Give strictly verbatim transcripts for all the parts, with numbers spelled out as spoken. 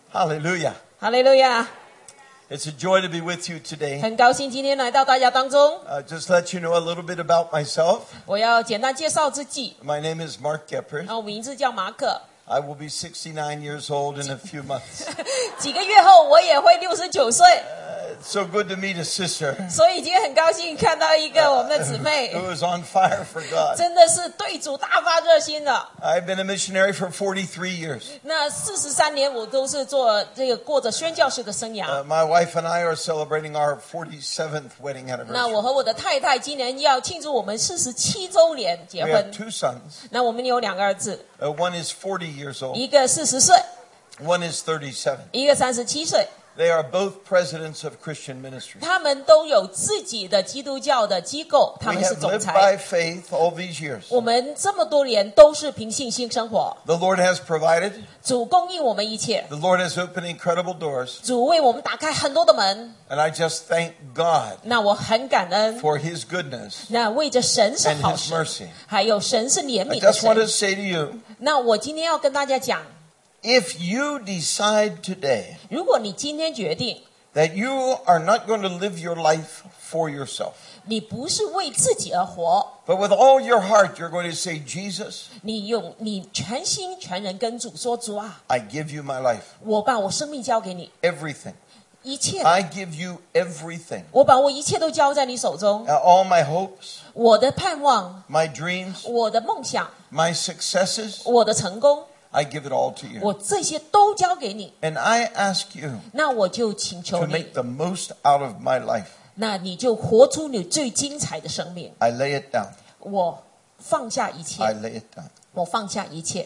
Hallelujah. 哈利路亚！ It's a joy to be with you today. 很高兴今天来到大家当中。 Uh, just let you know a little bit about myself. 我要简单介绍自己。 My name is Mark Geppert. 啊，我名字叫马可。 I will be sixty-nine years old in a few months. 几个月后我也会六十九岁， Uh, it's so good to meet a sister 所以今天很高兴看到一个我们的姊妹， who is on fire for God. 真的是对主大发热心的。 I've been a missionary for forty-three years. 那四十三年我都是做这个过着宣教士的生涯。 Uh, my wife and I are celebrating our forty-seventh wedding 那 anniversary. 我和我的太太今年要庆祝我们四十七周年结 We 婚 have。two sons. 那我们有两个儿子， Uh, one is forty years old. 一个四十岁， One is thirty-seven. 一个三十七岁。 They are both presidents of Christian ministries. 他们都有自己的基督教的机构，他 We 们是 have 总 lived 裁。 by faith all these years. 我们这么多年都是凭信心生活， The Lord has provided. 主供应我们一切， The Lord has opened incredible doors. 主为我们打开很多的门。 And I just thank God 那我很感恩， for His goodness. 那为着神是 And 好 His mercy. 神，还有神是怜 I 悯的 just want to 神。 say to you, 那我今天要跟大家讲， if you decide today 如果你今天决定 that you are not going to live your life for yourself, 你不是为自己而活， but with all your heart you're going to say, Jesus, 你用你全心全人跟主说：“主啊， I give you my life, 我把我生命交给你， everything. 一切， I give you everything. 我把我一切都交在你手中， Uh, all my hopes, 我的盼望， my dreams, 我的梦想， my successes, 我的成功， I give it all to you. 我这些都交给你。 And I ask you 那我就请求 to 你， make the most out of my life. 那你就活出你最精彩的生命。 I lay it down. 我放下一 I 切， lay it down. 我放下一切。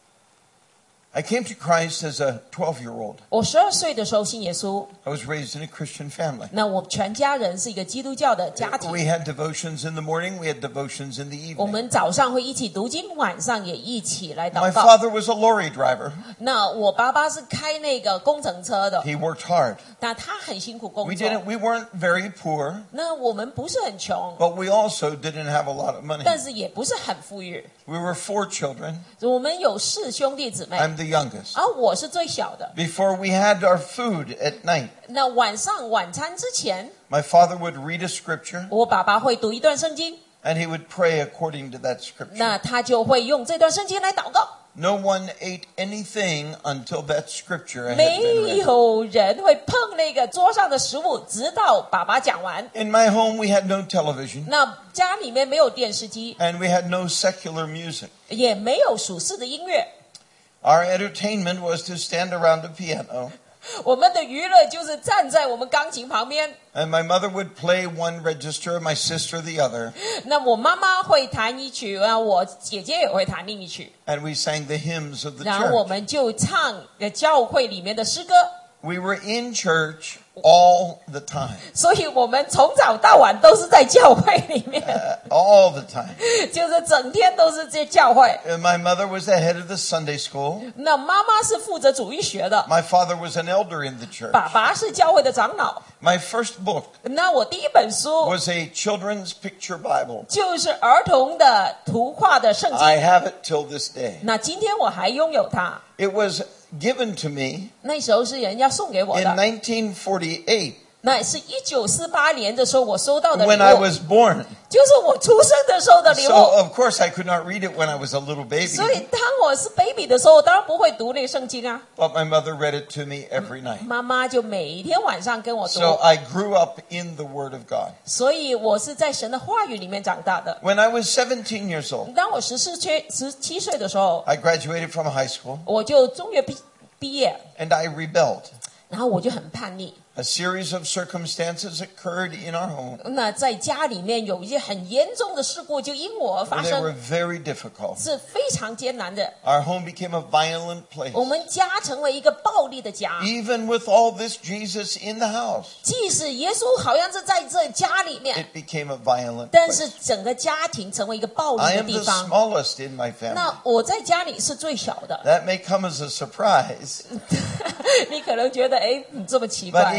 I came to Christ as a twelve-year-old. 我十二岁的时候信耶稣， I was raised in a Christian family. 那我全家人是一个基督教的家 We 庭。 had devotions in the morning. We had devotions in the 我 evening. 们早上会一起读经，晚上也一起来 My 祷告。 father was a lorry driver. 那我爸爸是开那个工程车的， He worked hard. 那他很辛苦工 We 作。 didn't. We weren't very poor, 那我们不是很穷， but we also didn't have a lot of money. 但是也不是很富裕。 We were four children. 我们有四兄弟姊妹， I'm the youngest. 而我是最小的。 Before we had our food at night, 那晚上晚餐之前， my father would read a scripture 我爸爸会读一段圣经， and he would pray according to that scripture. 那他就会用这段圣经来祷告。 No one ate anything until that scripture had 没 been read. 有人会碰那个桌上的食物，直到爸爸讲完。 In my home, we had no television 那家里面没有电视机， and we had no secular music. 也没有属世的音乐。 Our entertainment was to stand around a piano, 我们的娱乐就是站在我们钢琴旁边， and my mother would play one register, my sister the other, 那我妈妈会弹一曲，啊，我姐姐也会弹另一曲， and we sang the hymns of the 然后我 church. 们就唱呃教会里面的诗歌。 We were in church all the time, 所以我们从早到晚都是在教会里面， uh, all the time. 就是整天都是在教会。 And my mother was the head of the Sunday school. 那妈妈是负责主日学的， My father was an elder in the church. 爸爸是教会的长老。 My first book 那我第一本书 was a children's picture Bible. 就是儿童的图画的圣经， I have it till this day. 那今天我还拥有它。 It was given to me 那时候是人家送给我 in 的， nineteen forty-eight 那是一九四八年的时候我收到的礼 when I 物， was born. 就是我出生的时候的礼 So 物。 of course I could not read it when I was a little baby. 所以当我是 baby 的时候，我当然不会读那个圣经啊。 But my mother read it to me every night. 妈妈就每一天晚上跟我读， So I grew up in the Word of God. 所以我是在神的话语里面长大的。 When I was seventeen years old, 当我十四岁、十七岁的时候， I graduated from high school 我就中学毕毕业， and I rebelled. 然后我就很叛逆。 A series of circumstances occurred in our home. 那在家里面有一些很严重的事故就因我而发 They were 生， very difficult. 是非常艰难的。 Our home became a violent place. 我们家成为一个暴力的家， Even with all this Jesus in the house, 即使耶稣好像是在这家里面， it became a violent 但 place. 是整个家庭成为一个暴力 I 的 am 地 the 方。 smallest in my family. 那我在家里是最小的， That may come as a surprise, 你可能觉得哎，你这么奇 but 怪。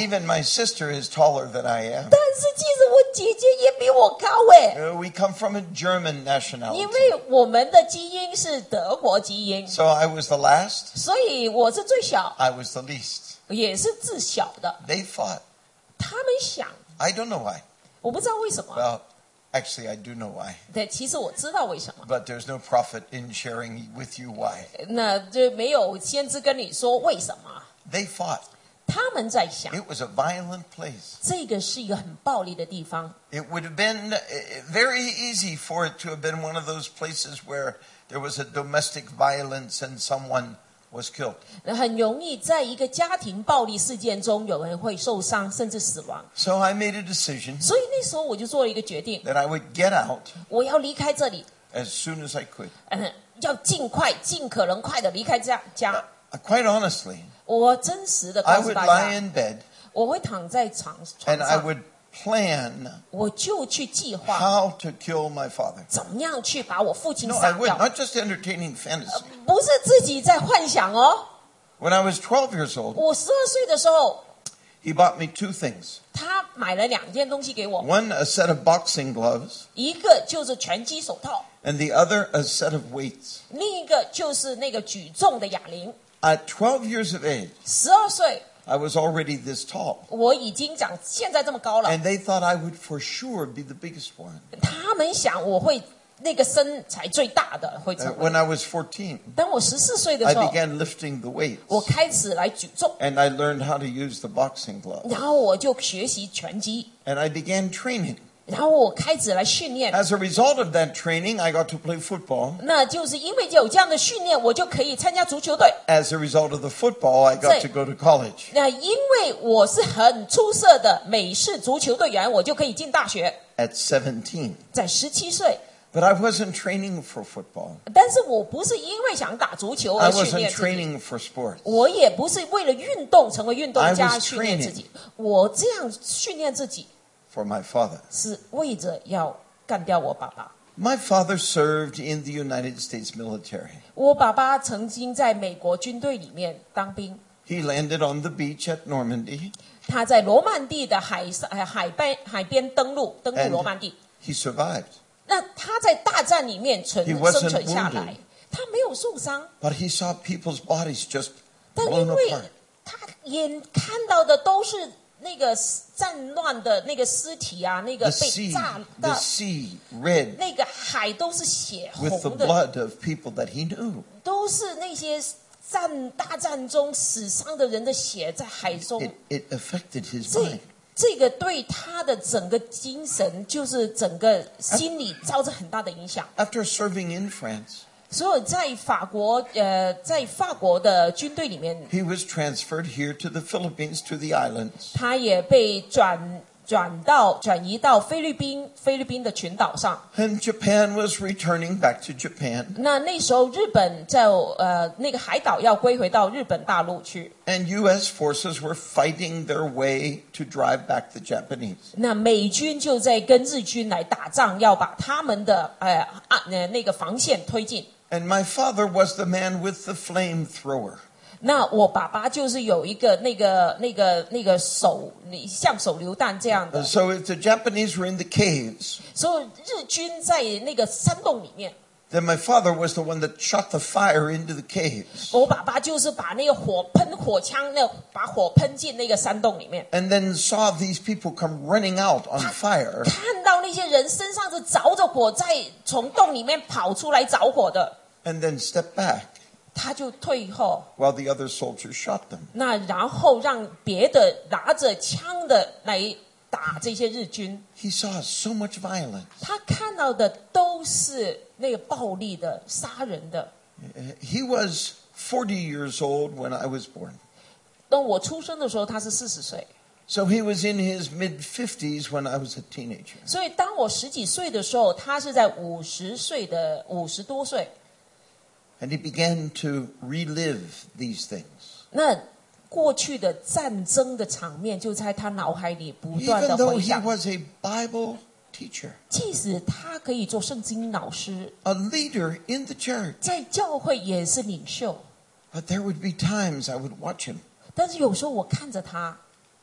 even my sister is taller than I am. 但是其实我姐姐也比我高哎， Uh, we come from a German 因 nationality. 为我们的基因是德国基因， So I was the last, 所以我是最小， I was the least. 也是自小的。 They fought. 他们想， I don't know why. 我不知道为什么。 Well, actually, I do know why. 对，其实我知道为什么。 But there's no profit in sharing with you why. 那就没有先知跟你说为什么。 They fought. 他们在想， It was a violent place. 这个是一个很暴力的地方。 It would have been uh, very easy for it to have been one of those places where there was a domestic violence and someone was killed. 很容易在一个家庭暴力事件中，有人会受伤甚至死亡。 So I made a decision 所以那时候我就做了一个决定， that I would get out 我要离开这里， as soon as I could. 嗯，要尽快、尽可能快的离开家家。 Uh, Quite honestly, 我真实的 I 告诉 would 大 lie 家， in bed 我会躺在床床 and I 上， would plan 我就去计划 how to kill my father. 怎么样去把我父亲 No, 杀 I would, 掉， not just entertaining fantasy. 不是自己在幻想哦。 When I was twelve years old, 我十二岁的时候， he bought me two things. 他买了两件东西给我， One, a set of boxing gloves, 一个就是拳击手套， and the other, a set of weights. 另一个就是那个举重的哑铃。 At twelve years of age, 十二岁， I was already this tall. 我已经长现在这么高了。 And they thought I would for sure be the biggest one. 他们想我会那个身材最大的会 Uh, 成 when 为。 I was fourteen, 当我十四岁的 I 时候， began lifting the weights. 我开始来举重， And I learned how to use the boxing glove. 然后我就学习拳击， And I began training. 然后我开始来训练。 As a result of that training, I got to play football. 那就是因为有这样的训练，我就可以参加足球队。 As a result of the football, I got Say- to go to college. 那因为我是很出色的美式足球队员，我就可以进大学。 At seventeen. 在十七岁， But I wasn't training for football. 但是我不是因为想打足球 I 而训 wasn't 练自己， training for sports. 我也不是为了运动成为运动 I 家 was 训练自己。我这样训练自己， For my father. 是为着要干掉我爸爸。 My father served in the United States military. 我爸爸曾经在美国军队里面当兵， He landed on the beach at Normandy, 他在罗曼蒂的海上呃海边海边登陆，登陆 and 罗曼蒂。 he survived. 那他在大战里面存 He wasn't 生存下 wounded. 来，他没有受伤， But he saw people's bodies just 但 blown 因为 apart. 他眼看到的都是那个战乱的那个尸体啊，那个 The 被 sea, 炸 the 的 sea red 那个海都是血 with the 红的， blood of people that he knew. 都是那些战大战中死伤的人的血在海中。 It, it affected his 这 mind. 这个对他的整个精神，就是整个心理造成很大的影响。 After serving in France, 所以在法国，呃，在法国的军队里面， he was transferred here to the Philippines, to the islands. 他也被转转到转移到菲律宾菲律宾的群岛上。 And Japan was returning back to Japan. 那那时候日本在呃那个海岛要归回到日本大陆去。 And U S forces were fighting their way to drive back the Japanese. 那美军就在跟日军来打仗，要把他们的呃啊呃那个防线推进。 And my father was the man with the flamethrower. 那我爸爸就是有一个那个那个那个手，你像手榴弹这样的。 So if the Japanese were in the caves, 所以日军在那个山洞里面， then my father was the one that shot the fire into the caves. 我爸爸就是把那个火喷火枪，那把火喷进那个山洞里面， And then saw these people come running out on fire. 看到那些人身上是着着火，在从洞里面跑出来着火的， And then step back 他就退后。 while the other soldiers shot them. 那然后让别的拿着枪的来打这些日军， He saw so much violence. 他看到的都是那个暴力的、杀人的。 He was forty years old when I was born. 当我出生的时候，他是四十岁， So he was in his mid fifties when I was a teenager. 所以当我十几岁的时候，他是在五十岁的五十多岁。 And he began to relive these things. 那过去的战争的场面就在他脑海里不断 Even 的 though 回 he 想。 was a Bible teacher, 即使他可以做圣经老师， a leader in the church, 在教会也是领袖， but there would be times I would watch him 但是有时候我看着他，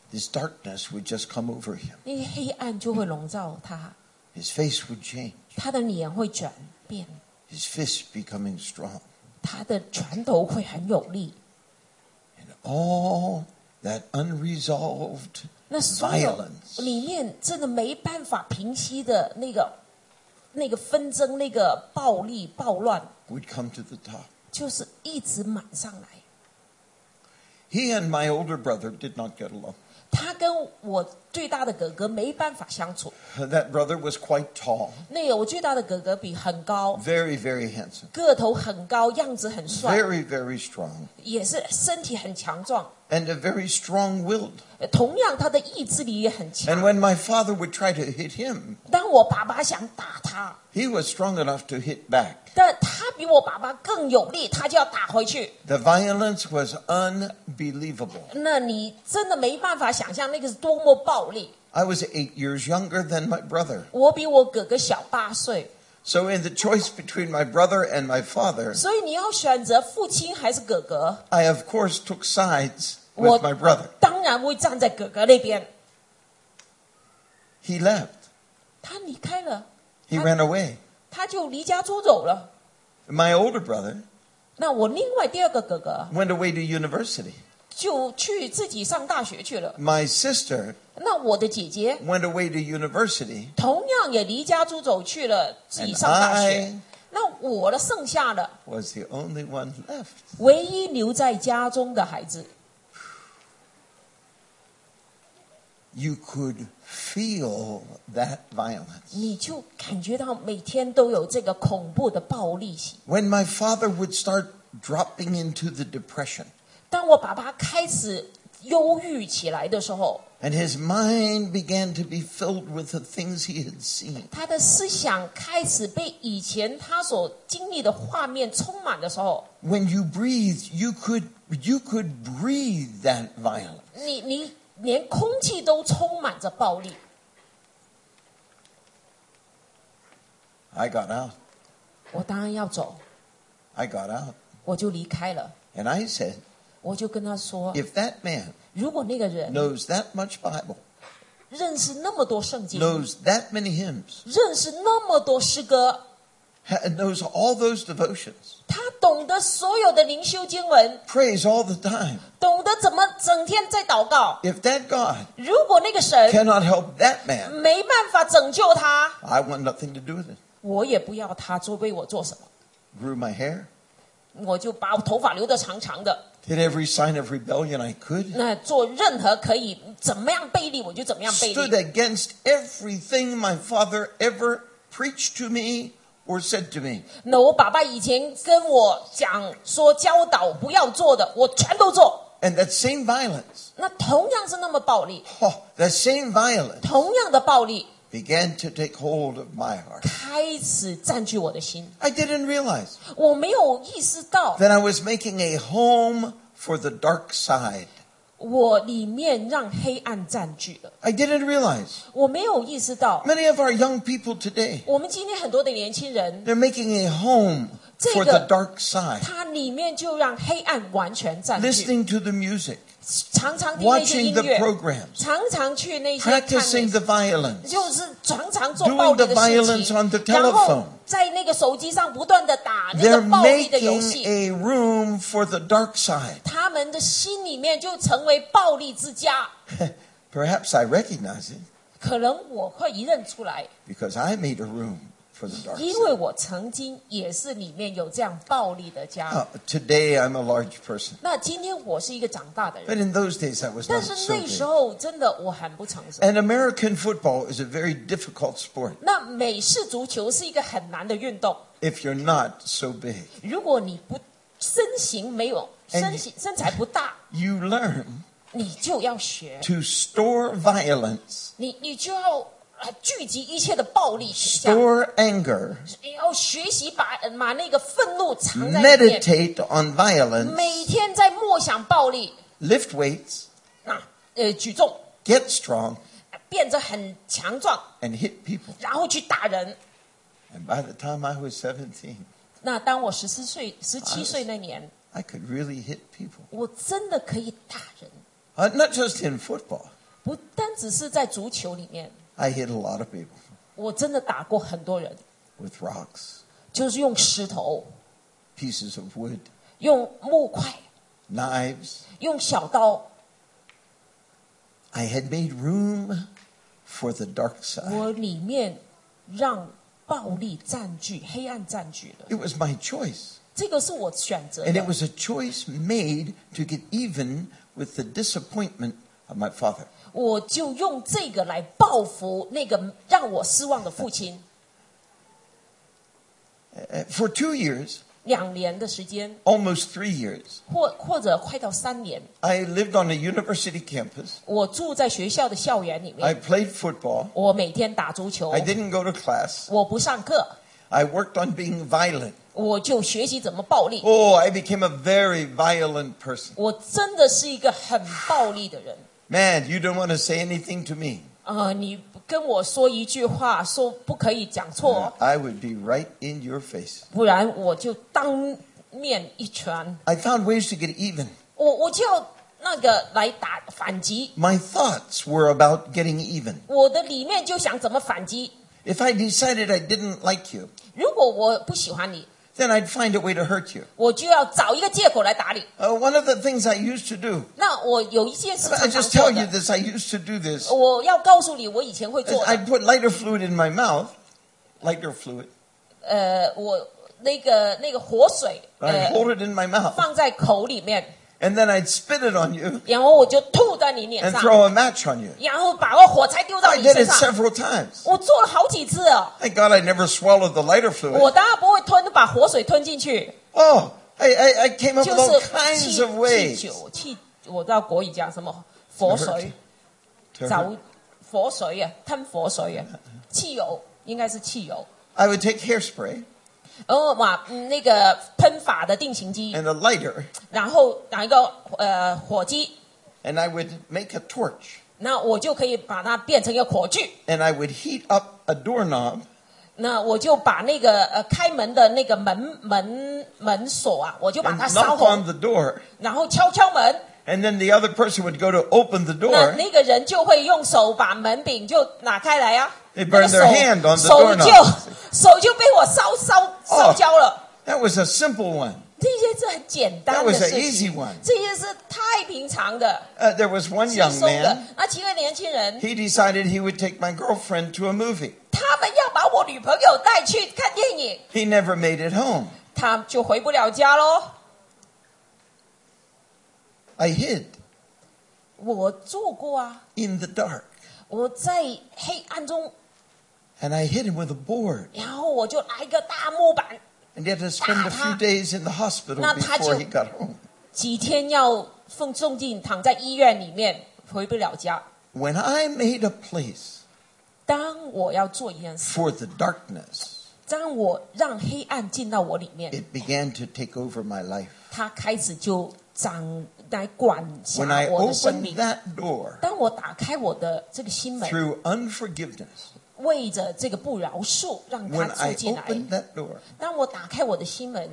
this darkness would just come over him. 那些黑暗就会笼罩他， His face would change. 他的脸会转变， His fist becoming strong. 他的拳头会很有力。 And all that unresolved 那所有 violence 里面真的没办法平息的那个那个纷争、那个暴力、暴乱， would come to the top. 就是一直满上来。 He and my older brother did not get along. 他跟我最大的哥哥没办法相处。 That brother was quite tall, 那个我最大的哥哥比很高， very, very handsome, 个头很高，样子很帅， very, very strong, 也是身体很强壮。 and a very strong-willed. 呃同样，他的意志力也很 And 强。 when my father would try to hit him, 当我爸爸想打他， he was strong enough to hit back. 但他比我爸爸更有力，他就要打回去。 The violence was unbelievable. 那你真的没办法想象那个是多么暴力。 I was eight years younger than my brother. 我比我哥哥小八岁， So in the choice between my brother and my father, 所以你要选择父亲还是哥哥？ I of course took sides 我 with my brother. 当然会站在哥哥那边。 He left. 他离开了， He ran away. 他就离家出走了。 My older brother 那我另外第二个哥哥 went away to university. 就去自己上大学去了。 My sister 那我的姐姐 went away to university. 同样也离家出走去了自己 And 上大学 I。 那我的剩下的 was the only one left. 唯一留在家中的孩子， You could feel that violence. 你就感觉到每天都有这个恐怖的暴力性。 When my father would start dropping into the depression, 当我爸爸开始忧郁起来的时候， and his mind began to be filled with the things he had seen, 他的思想开始被以前他所经历的画面充满的时候， when you breathed, you could you could breathe that violence. 你你连空气都充满着暴力。 I got out. 我当然要走， I got out. 我就离开了。 And I said, 我就跟他说， if that man 如果那个人 knows that much Bible, 认识那么多圣经， knows that many hymns, 认识那么多诗歌， ha- knows all those devotions, 他懂得所有的灵修经文， prays all the time, 懂得怎么整天在祷告。 if that God 如果那个神 cannot help that man, 没办法拯救他， I want nothing to do with it. 我也不要他做为我做什么， Grew my hair, 我就把我头发留得长长的。 did every sign of rebellion I could, 那做任何可以怎么样背离，我就怎么样背 stood 离。 against everything my father ever preached to me or said to me. 那我爸爸以前跟我讲说教导不要做的，我全都做。 And that same violence, 那同样是那么暴力， oh, that same violence 同样的暴力 began to take hold of my heart. 开始占据我的心。 I didn't realize 我没有意识到， that I was making a home for the dark side. 我里面让黑暗占据了。 I didn't realize. 我没有意识到， Many of our young people today, 我们今天很多的年轻人， they're making a home for the dark side. 他里面就让黑暗完全占据， Listening to the music, 常常听那些 watching 音 the 乐， programs, 常常去那些看 practicing 那 the violence, 就是常常做暴 doing 力 the 的 violence 事 on the 情，然后 telephone. 在那个手机上不断的打那个 They're 暴力的游 making 戏， a room for the dark side. 他们的心里面就成为暴力之家。 Perhaps I recognize it 可能我会一认出来， because I made a room for the dark 因为 side. 我曾经也是里面有这样暴力的家。 Uh, today I'm a large person. 那今天我是一个长大的 But 人， in those days I was 但 not 是 so 那时 big. 候真的我很不成熟。 And American football is a very difficult sport 那美式足球是一个很难的运动， if you're not so big. 如果你不身形没有 And 身形身材不大， You learn 你就要学， to store violence, 你你就要呃聚集一切的暴力倾向， store anger, 你要学习把把那个愤怒藏在里面， meditate on violence, 每天在默想暴力， lift weights, 那呃举重， get strong, 变得很强壮， and hit people. 然后去打人。 And by the time I was seventeen, 那当我十四岁、十七岁那年， I could really hit people. 我真的可以打人， Uh, not just in football, 不单只是在足球里面， I hit a lot of people 我真的打过很多人， with rocks, 就是用石头、 pieces of wood, 用木块、 knives. 用小刀。 I had made room for the dark side. 我里面让暴力占据、黑暗占据了， It was my choice. 这个是我选择 And it 的。 was a choice made to get even with the disappointment of my father. 我就用这个来报复那个让我失望的父亲。 Uh, For two years, 两年的时间， almost three years, 或或者快到三年， I lived on a university campus. 我住在学校的校园里 I 面， played football. 我每天打足球， I didn't go to class. 我不上课， I worked on being violent. 我就学习怎么暴力。 Oh, I became a very violent person. 我真的是一个很暴力的人。 Man, you don't want to say anything to me. 呃，你跟我说一句话，说不可以讲错， I would be right in your face. 不然我就当面一拳。 I found ways to get even. 我我就要那个来打反击， My thoughts were about getting even. 我的里面就想怎么反击。 If I decided I didn't like you, 如果我不喜欢你， then I'd find a way to hurt you. 我就要找一个借口来打你。 Uh, one of the things I used to do, 那我有一件事 I 常常 just 做 tell you 的， this, I used to do this. 我要告诉你，我以前会做的。 I'd put lighter fluid in my mouth, lighter fluid. 呃，我那个那个活水， I'd 呃， hold it in my mouth, 放在口里面， and then I'd spit it on you 然后我就吐在你脸 and 上， throw a match on you. 然后把个火柴丢到 I 你 did 身 it 上。 several times. 我做了好几次哦， Thank God I never swallowed the lighter fluid. 我当然不会吞，把活水吞进去， Oh, I, I, I came up 就 with all 是 kinds 气 of 气 ways. 酒气，我知道国语讲什么佛水。 to 找 hurt. 佛水啊，吞佛水啊，汽油应该是汽油。 I would take hairspray 然后把嗯那个喷发的定型机， and a lighter, 然后拿一个呃火机， and I would make a torch, 那我就可以把它变成一个火炬。 and I would heat up a doorknob, 那我就把那个呃开门的那个门门门锁啊，我就把 and 它烧 knock 红 on，the door, 然后敲敲门， and then the other person would go to open the 那 door. 那个人就会用手把门柄就拿开来啊， They 那 burn 个 their hand on the 手手就 doorknob. 手就被我烧烧烧焦了。 That was a simple one. 这些是很简单 That 的 was an 事 easy 情 one.， 这些是太平常的、 Uh, there was one 轻 young 松的 man. 那几个年轻人， He decided he would take my girlfriend to a movie. 他们要把我女朋友带去看电影， He never made it home. 他就回不了家喽。 I hid 我做过啊， in the dark, 我在黑暗中， and I hit him with a board. 然后我就拿一个大木板， And he had to spend a few days in the hospital 那他就- before he got home. 几天要奉送进躺在医院里面，回不了家。 When I made a place 当我要做一件事， for the darkness, 当我让黑暗进到我里面， it began to take over my life. 他开始就长来管辖 When I 我的生 opened 命。 that door 当我打开我的这个心门， through unforgiveness, 为着这个不饶恕，让他 when 住 I 进来。 opened that door, 当我打开我的心门，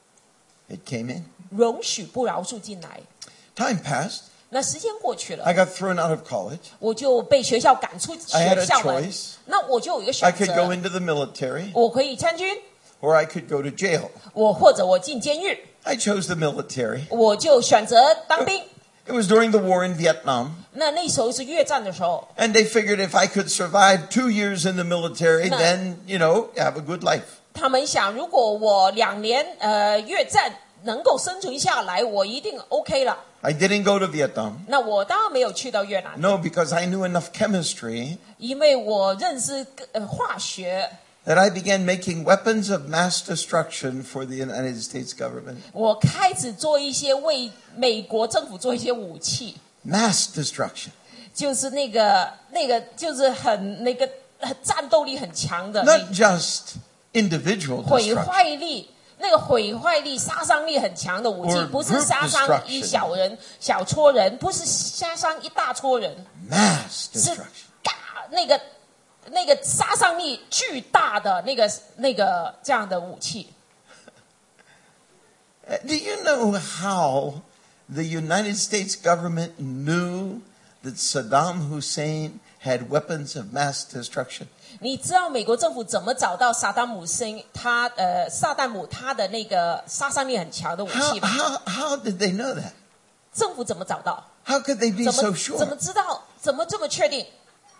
it came in. 容许不饶恕进来。 Time passed. 那时间过去了， I got thrown out of college. 我就被学校赶出 I had 学 a 校门 choice.。 那我就有一个 I 选 could go 择， into the military 我可以参军， or I could go to jail. 我或者我进监狱， I chose the military. 我就选择当兵。 It was during the war in Vietnam. 那那时候是越战的时候， And they figured if I could survive two years in the military, No. then, you know, have a good life. 他们想，如果我两年呃越战能够生存下来，我一定 OK 了。 I didn't go to Vietnam. 那我当然没有去到越南， No, because I knew enough chemistry 因为我认识呃化学， that I began making weapons of mass destruction for the United States government. 我开始做一些为美国政府做一些武器， Mass destruction. 就是那个那个就是很那个很战斗力很强的那 Not just individual 毁 destruction. 坏力。那个毁坏力、杀伤力很强的武器 Or， 不是杀伤一小人、小撮人，不是杀伤一大撮人， Mass 是 destruction. 大那个那个杀伤力巨大的那个那个这样的武器。 Uh, Do you know how the United States government knew that Saddam Hussein had weapons of mass destruction? 你知道美国政府怎么找到萨达姆森他呃萨达姆他的那个杀伤力很强的武 How, 器吗？ how, how did they know that? 政府怎么找到？ How could they be 怎 so 么怎么 sure? 知道？怎么这么确定？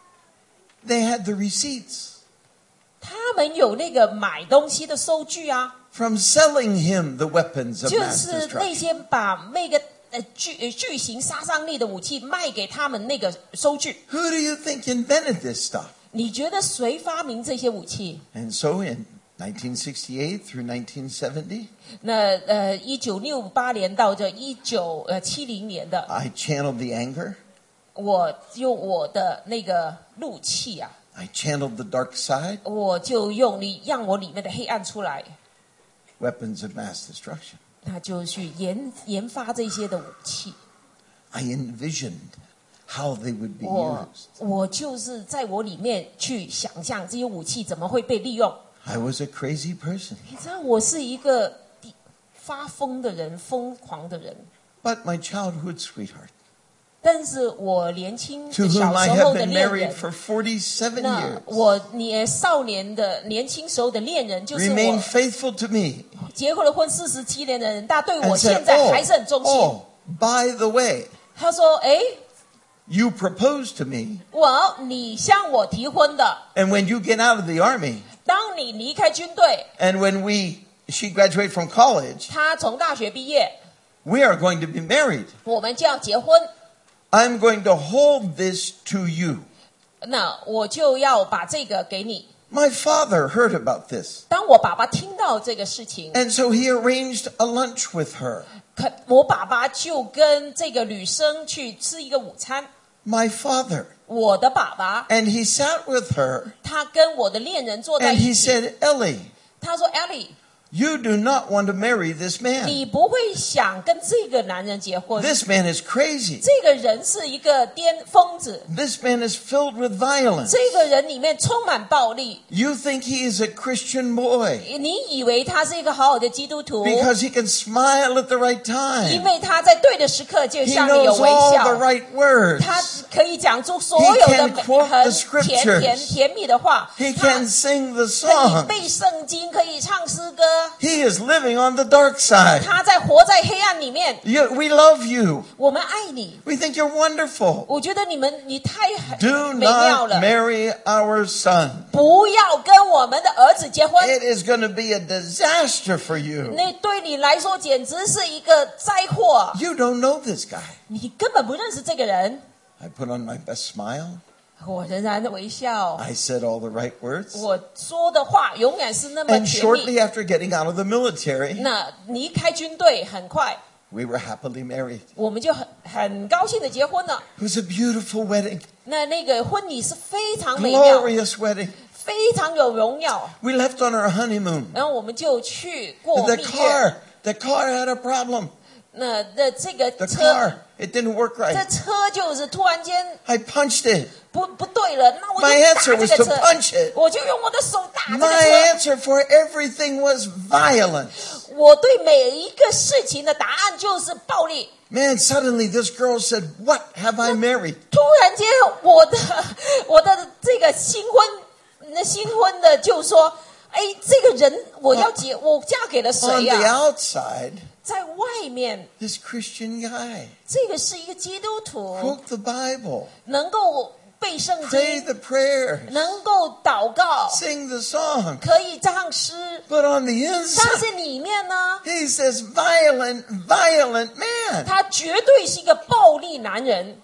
They had the receipts 他们有那个买东西的收据啊， from selling him the weapons of 就 mass 是那 destruction. 些把那个呃巨呃巨型杀伤力的武器卖给他们那个收据。 Who do you think invented this stuff? 你觉得谁发明这些武器？ And so in nineteen sixty-eight through nineteen seventy, 那呃，一九六八年到这一九呃七零年的， I channeled the anger. 我用我的那个怒气啊， I channeled the dark side, 我就用你让我里面的黑暗出来， weapons of mass destruction. 那就去研研发这些的武器。 I envisioned how they would be 我 used. 我就是在我里面去想象这些武器怎么会被利用。 I was a crazy person, 你知道，我是一个发疯的人，疯狂的人。 but my childhood sweetheart, 但是我年轻 to 小 whom I 时候 have 的 been 恋 married 人， for forty-seven 那 years, 我你少年的年轻时候的恋人，就是 remained 我 faithful to me 结婚了婚四十七年的人，他对我 and 现 said, 在还是很忠 oh, 心。 oh, by the way, 他说：“哎， you proposed to me, 我你向我提婚的， and when you get out of the army, 当你离开军队， and when we she graduated from college, 他从大学毕业， we are going to be married. 我们就要结婚。 I'm going to hold this to you." 那我就要把这个给你。 My father heard about this, 当我爸爸听到这个事情， and so he arranged a lunch with her. 可我爸爸就跟这个女生去吃一个午餐。 My father. 我的爸爸， And he sat with her 他跟我的恋人坐在 and 一 he 起。 said, "Ellie, 他说 ：“Ellie， you do not want to marry this man. 你不会想跟这个男人结婚。 This man is crazy. 这个人是一个癫疯子， This man is filled with violence. 这个人里面充满暴力。 You think he is a Christian boy 你以为他是一个好好的基督徒， because he can smile at the right 因 time. 为他在对的时刻就 He 向你有 knows 微 all 笑 the。right words. 他可以讲出所有 He 的 can quote 很 the 甜 scriptures. 甜甜蜜的话。 He 他 can sing the 可以 song. 背圣经，可以唱诗歌。 He is living on the dark side. 他在活在黑暗里面。 You, we love you. 我们爱你， We think you're wonderful. 我觉得你们你太 Do 美妙 not 了。 marry our son. 不要跟我们的儿子结婚， It is going to be a disaster for you. 那对你来说简直是一个灾祸。 You don't know this guy. 你根本不认识这个人。 I put on my best smile. 我仍然的微笑， I said all the right words. 我说的话永远是那么 And 甜蜜。 shortly after getting out of the military, 那离开军队很快， we were happily married. 我们就很很高兴的结婚了。 It was a beautiful wedding, 那那个婚礼是非常美妙， glorious wedding. 非常有荣耀。 We left on our honeymoon. 然后我们就去过 The 蜜月。 car, the car had a problem. 那那这个 The 车， car, it didn't work 这 right. 车就是突然间 I punched it. 不不对了，那我就 My 打 answer 这 was 个 to 车 punch it. 我就用我的手打这 My 个车。 answer for everything was violence. 我对每一个事情的答案就是暴力。 Man, suddenly this girl said, "What have I married?" 突然间，我的我的这个新婚那新婚的就说：“哎，这个人我要结，我嫁给了 On 谁 the 呀、 outside, 在外面， this Christian guy 这个是一个基督徒， quote the Bible, 能够背圣 pray 经， the prayers, 能够祷告， sing the song. 可以唱诗， But on the 但 inside, 是里面呢， he's this violent, violent man. 他绝对是一个暴力男人。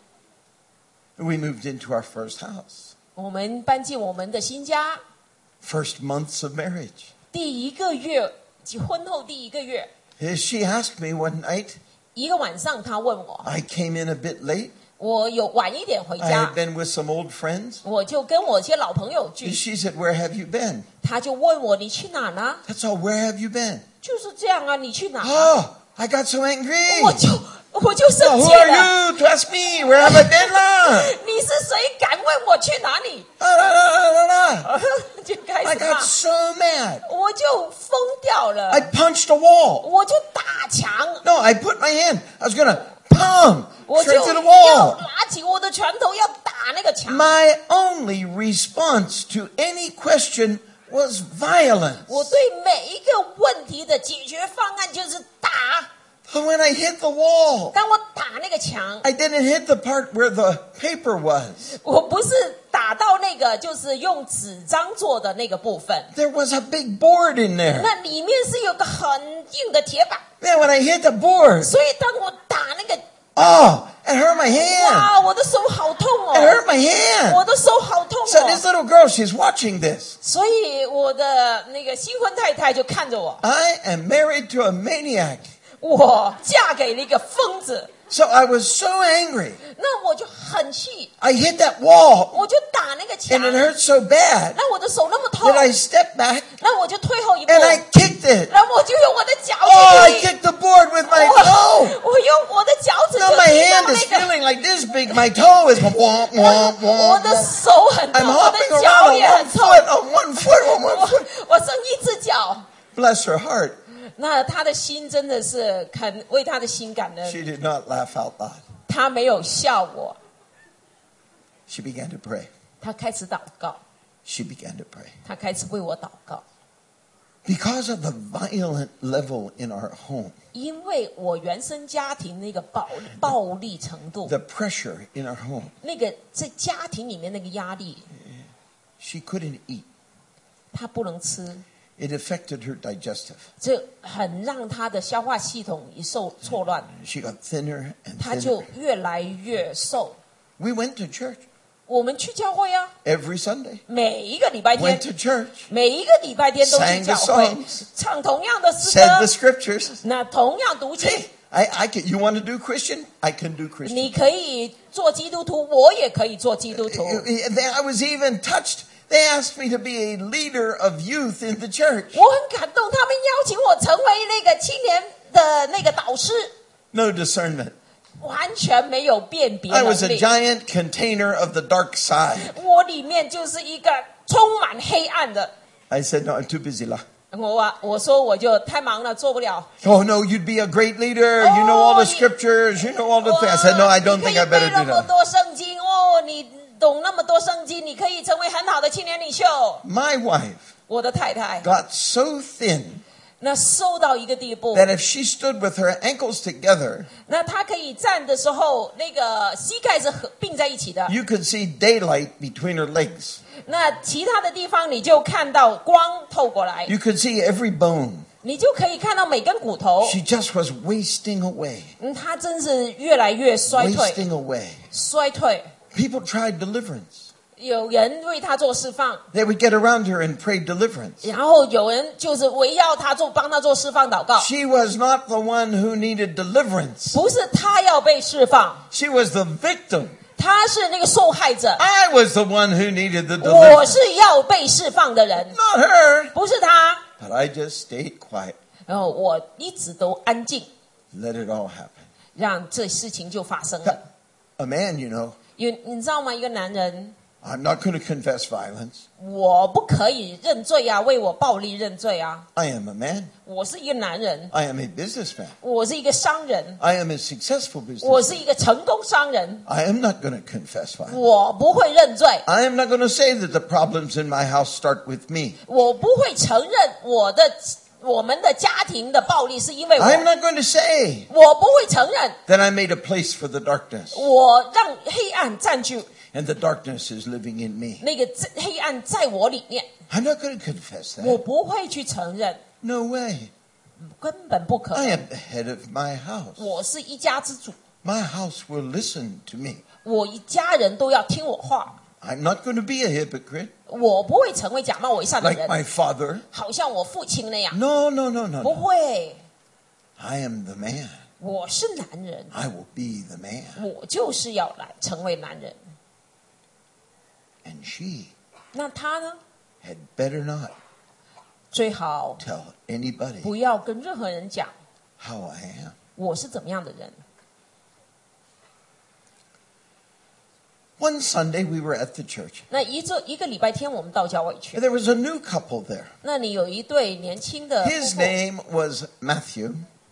We moved into our first house, 我们搬进我们的新家， first months of marriage. 第一个月，婚后第一个月， She asked me one night, 一个晚上，他问我， I came in a bit late. 我有晚一点回 I 家 had，been with some old friends. 我就跟我一些老朋友聚， She said, "Where have you been?" 他就问我你去哪呢？ That's all. Where have you been? 就是这样啊，你去哪？ Oh, I got so angry. 我就我就 Oh, 生 who 气 are 了。 you to ask me? Where have I been? lah? 你是谁？敢问我去哪里？ Ah, la, la, la, la, la. 就开 I 始骂 got，so mad. 我就疯掉了 I，punched a wall. 我就打墙， No, I put my hand. I was going to palm 我就 straight to the 要 wall. 拿起我的拳头要打那个墙。 My only response to any question was violence. 我对每一个问题的解决方案就是打。 But when I hit the wall, 当我打那个墙， I didn't hit the part where the paper was. 我不是打到那个就是用纸张做的那个部分， There was a big board in there. 那里面是有个很硬的铁板， Man, when I hit the board, 所以当我打那个， oh, it hurt my hand. 哇，我的手好痛 It 哦， hurt my hand. 我的手好痛 So 哦。 this little girl, she's watching this. 所以我的那个新婚太太就看着我， I am married to a maniac. 我嫁给了一个疯子， So I was so angry. 那我就很气， I hit that wall 我就打那个墙 and，it hurt so bad 那我的手那么痛 that，I stepped back 那我就退后一步， and I kicked it. 然后我就用我的脚 Oh, I 去踢， kicked the board with my 我 toe. 我用我的脚趾 Now 就 my 踢 hand 到 is 那个。 feeling like this big. My toe is womp, womp, 我 womp, 的 womp. 手很痛， I'm 我的 hopping 脚 around 也 on 很 one 痛， foot, on one foot, on one 我 foot. 我剩一只脚。 Bless her heart. 那他的心真的是很为他的心感恩， She did not laugh out loud. 他没有笑我， She began to pray. 他开始祷告， She began to pray. 他开始为我祷告， Because of the violent level in our home, 因为我原生家庭那个暴暴力程度， the pressure in our home, 那个在家庭里面那个压力， she couldn't eat. 他不能吃， It affected her digestive. 这很让他的消化系统一受错乱， She got thinner and 他就 thinner. 越来越瘦。 We went to church 我们去教会啊， every Sunday. 每一个礼拜 Went 天 to，church, 每一个礼拜天都去 sang the 教会 songs， 唱同样的诗 said the 歌， scriptures. 那同样读经。 Hey, I, I can, you want to do Christian? I can do Christian. 你可以做基督徒，我也可以做基督徒。 They- I was even touched. They asked me to be a leader of youth in the church. 我很感动，他们邀请我成为那个青年的那个导师， No discernment. 完全没有辨别 I was 能 a 力。 giant container of the dark side. 我里面就是一个充满黑暗的。 I said, no, I'm too busy. lah. 我啊，我说我就太忙了，做不了。 Oh, no, you'd be a great leader. You know all the Oh, scriptures. You know all the things. I said, no, I don't 你可 think 以 I 背 better 那 do 么 that. 多圣经哦，你懂那么多圣经，你可以成为很好的青年领袖。 My wife 我的太太 got so thin 那瘦到一个地步， that if she stood with her ankles together, 那她可以站的时候，那个膝盖是合并在一起的。 you could see daylight between her legs. 那其他的地方你就看到光透过来， You could see every bone. 你就可以看到每根骨头。 She just was wasting away, 嗯，她真是越来越衰退， wasting away. 衰退。 People tried deliverance. 有人为她做释放， They would get around her and pray deliverance. 然后有人就是围绕她做，帮她做释放祷告。 She was not the one who needed deliverance. 不是她要被释放， She was the victim. 她是那个受害者。 I was the one who needed the 我 deliverance. 是要被释放的人， Not her. 不是她。 But I just stayed quiet. 然后我一直都安静， Let it all happen. 让这事情就发生了。 A man, you know, 有你知道吗？一个男人， I'm not going to confess violence. 我不可以认罪啊，为我暴力认罪啊。 I am a man. 我是一个男人， I am a businessman. 我是一个商人， I am a successful 我 businessman. 是一个成功商人， I am not going to confess violence. 我不会认罪， I am not going to say that the problems in my house start with me. 我不会承认我的我们的家庭的暴力是因为 I am 我， not going to say 我不会承认 that I made a place for the darkness 我让黑暗占据， and the darkness is living in me. 那个黑暗在我里面， I'm not going to confess 我 that. 不会去承认， No way. 根本不可 I 能。 am the head of my house. 我是一家之主， My house will listen to me. 我一家人都要听我话， I'm not going to be a hypocrite 我不会成为假冒伪善的 like 人， my father. 好像我父亲那样， No, no, no, no, 不 no. 会。 I am the man. 我是男人， I will be the man. 我就是要来成为男人。 And she 那他呢？ had better not 最好 tell anybody 不要跟任何人讲 how I am. 我是怎么样的人。 One Sunday we were at the church. 那一这一个礼拜天，我们到教会去 And，there was a new couple there. 那里有一对年轻的夫 His 妇， name was Matthew,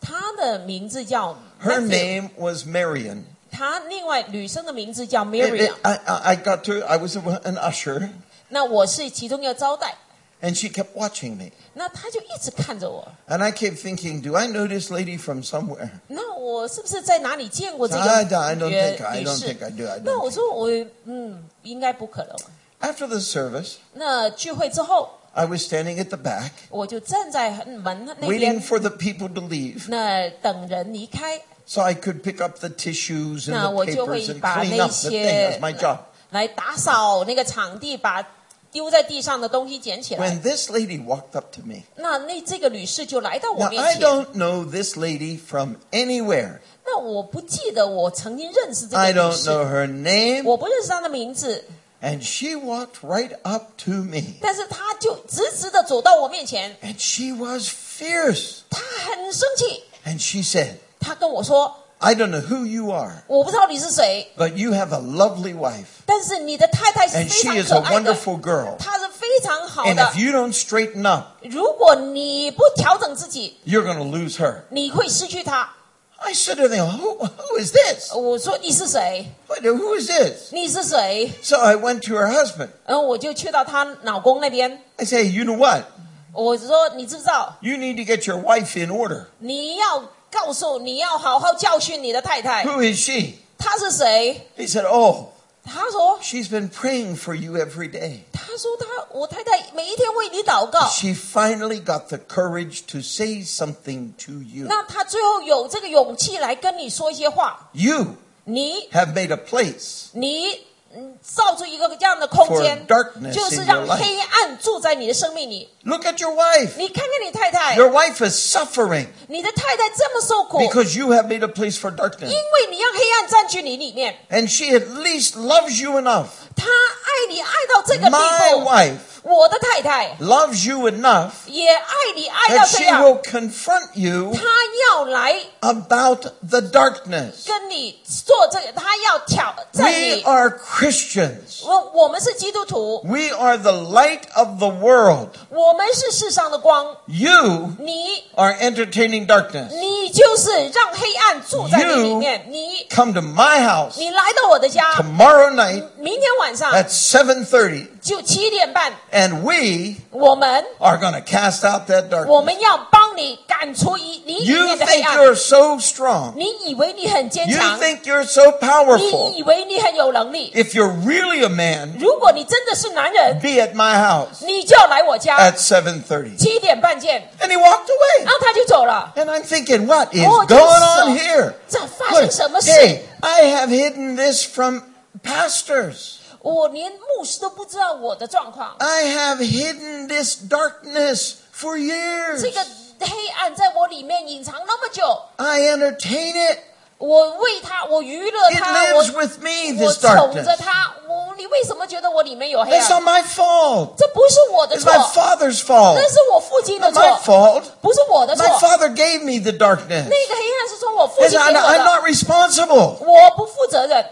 她的名字叫 Her Matthew， name was Marion. 她另外女生的名字叫 It- Miriam。 it- I, I I got to, I was an usher, 那我是其中一个招待， and she kept watching me. 那她就一直看着我。 And I kept thinking, do I know this lady from somewhere? 那我是不是在哪里见过这个 I, I don't 女 think, I 女 don't 士 think I do. I 那 don't 我 think. 说我嗯，应该不可能。 After the service, 那聚会之后， I was standing at the back, 我就站在门那 waiting 边， for the people to leave, 那等人离开， so I could pick up the tissues and 那 the 我就 papers 会 and 把 clean 那 up the thing. 些 That's my job. 来打扫那个场地，把丢在地上的东西捡起来。 When this lady walked up to me, 那那这个女士就来到我 now 面 I 前。 don't know this lady from anywhere. 那我不记得我曾经认识这 I 个女 don't 士， know her name. 我不认识她的名字， And she walked right up to me. 但是她就直直的走到我面前， And she was fierce. 她很生气， And she said, 她跟我说 I don't know who you are, 我不知道你是谁， but you have a lovely wife. 但是你的太太是 And 非 she 常 is 可 a 爱的， wonderful girl. 她是非常好 And 的 if。you don't straighten up, 如果你不调整自己， you're going to lose her. 你会失去她。 I said to them, who, who is this? 我说你是谁？ What, who is this? 你是谁？ So I went to her husband. 然后我就去到她老公那边， I say, you know what? 我说你知不知道？ You need to get your wife in order. 你要告诉你要好好教训你的太太。 Who is she? 她是谁？ He said, oh, 他说 she's been praying for you every day. 他说他我太太每一天为你祷告。 She finally got the courage to say something to you. 那他最后有这个勇气来跟你说一些话。 You 你 have made a place 你嗯造出一个这样的空间 For darkness， 就是让 in your life 黑暗住在你的生命里。 Look at your wife. 你看看你太太， Your wife is suffering 你的太太这么受苦， because you have made a place for darkness. 因为你让黑暗占据你里面。 And she at least loves you enough. 他爱你爱到这个地 My 步， wife 我的太太 loves you enough 也爱你爱到 that 这 she 样， will confront you 他要来 about the darkness. 跟你做这个，他要挑战 We 你。 are Christians. 我我们是基督徒， We are the light of the world. 我们是世上的光。 You 你 are entertaining darkness. 你就是让黑暗住在你里面。你 Come to my house 你来到我的家， tomorrow night 明天晚上 at seven thirty, 就七点半， and we 我们 are going to cast out that 我 darkness. 们要帮你赶除一你里 You 面的黑 think 暗。 you're so strong. 你以为你很坚 You 强， think you're so 你 powerful. 以为你很有能力。 If you're really a man, 如果你真的是男人， be at my house 你就要来我家， at seven thirty. 七点半见。 And he walked away. 然后他就走了。 And I'm thinking, what is 哦， going 就是 on here? 这发生什么事？ Hey, I have hidden this from pastors. 我连牧师都不知道我的状况。 I have hidden this darkness for years. 这个黑暗在我里面隐藏那么久， I entertain it. 我为他，我娱乐 It 他，我 lives with me, 我 this 宠着 darkness. 他。我，你为什么觉得我里面有黑 It's 暗？ not my fault. 这不是我的 It's 错， my father's fault. 那是我父亲的 Not 错， my fault. 不是我的错。 My father gave me the darkness. 那个黑暗是从我父 And 亲 I'm 给我 I'm 的， not responsible. 我不负责任。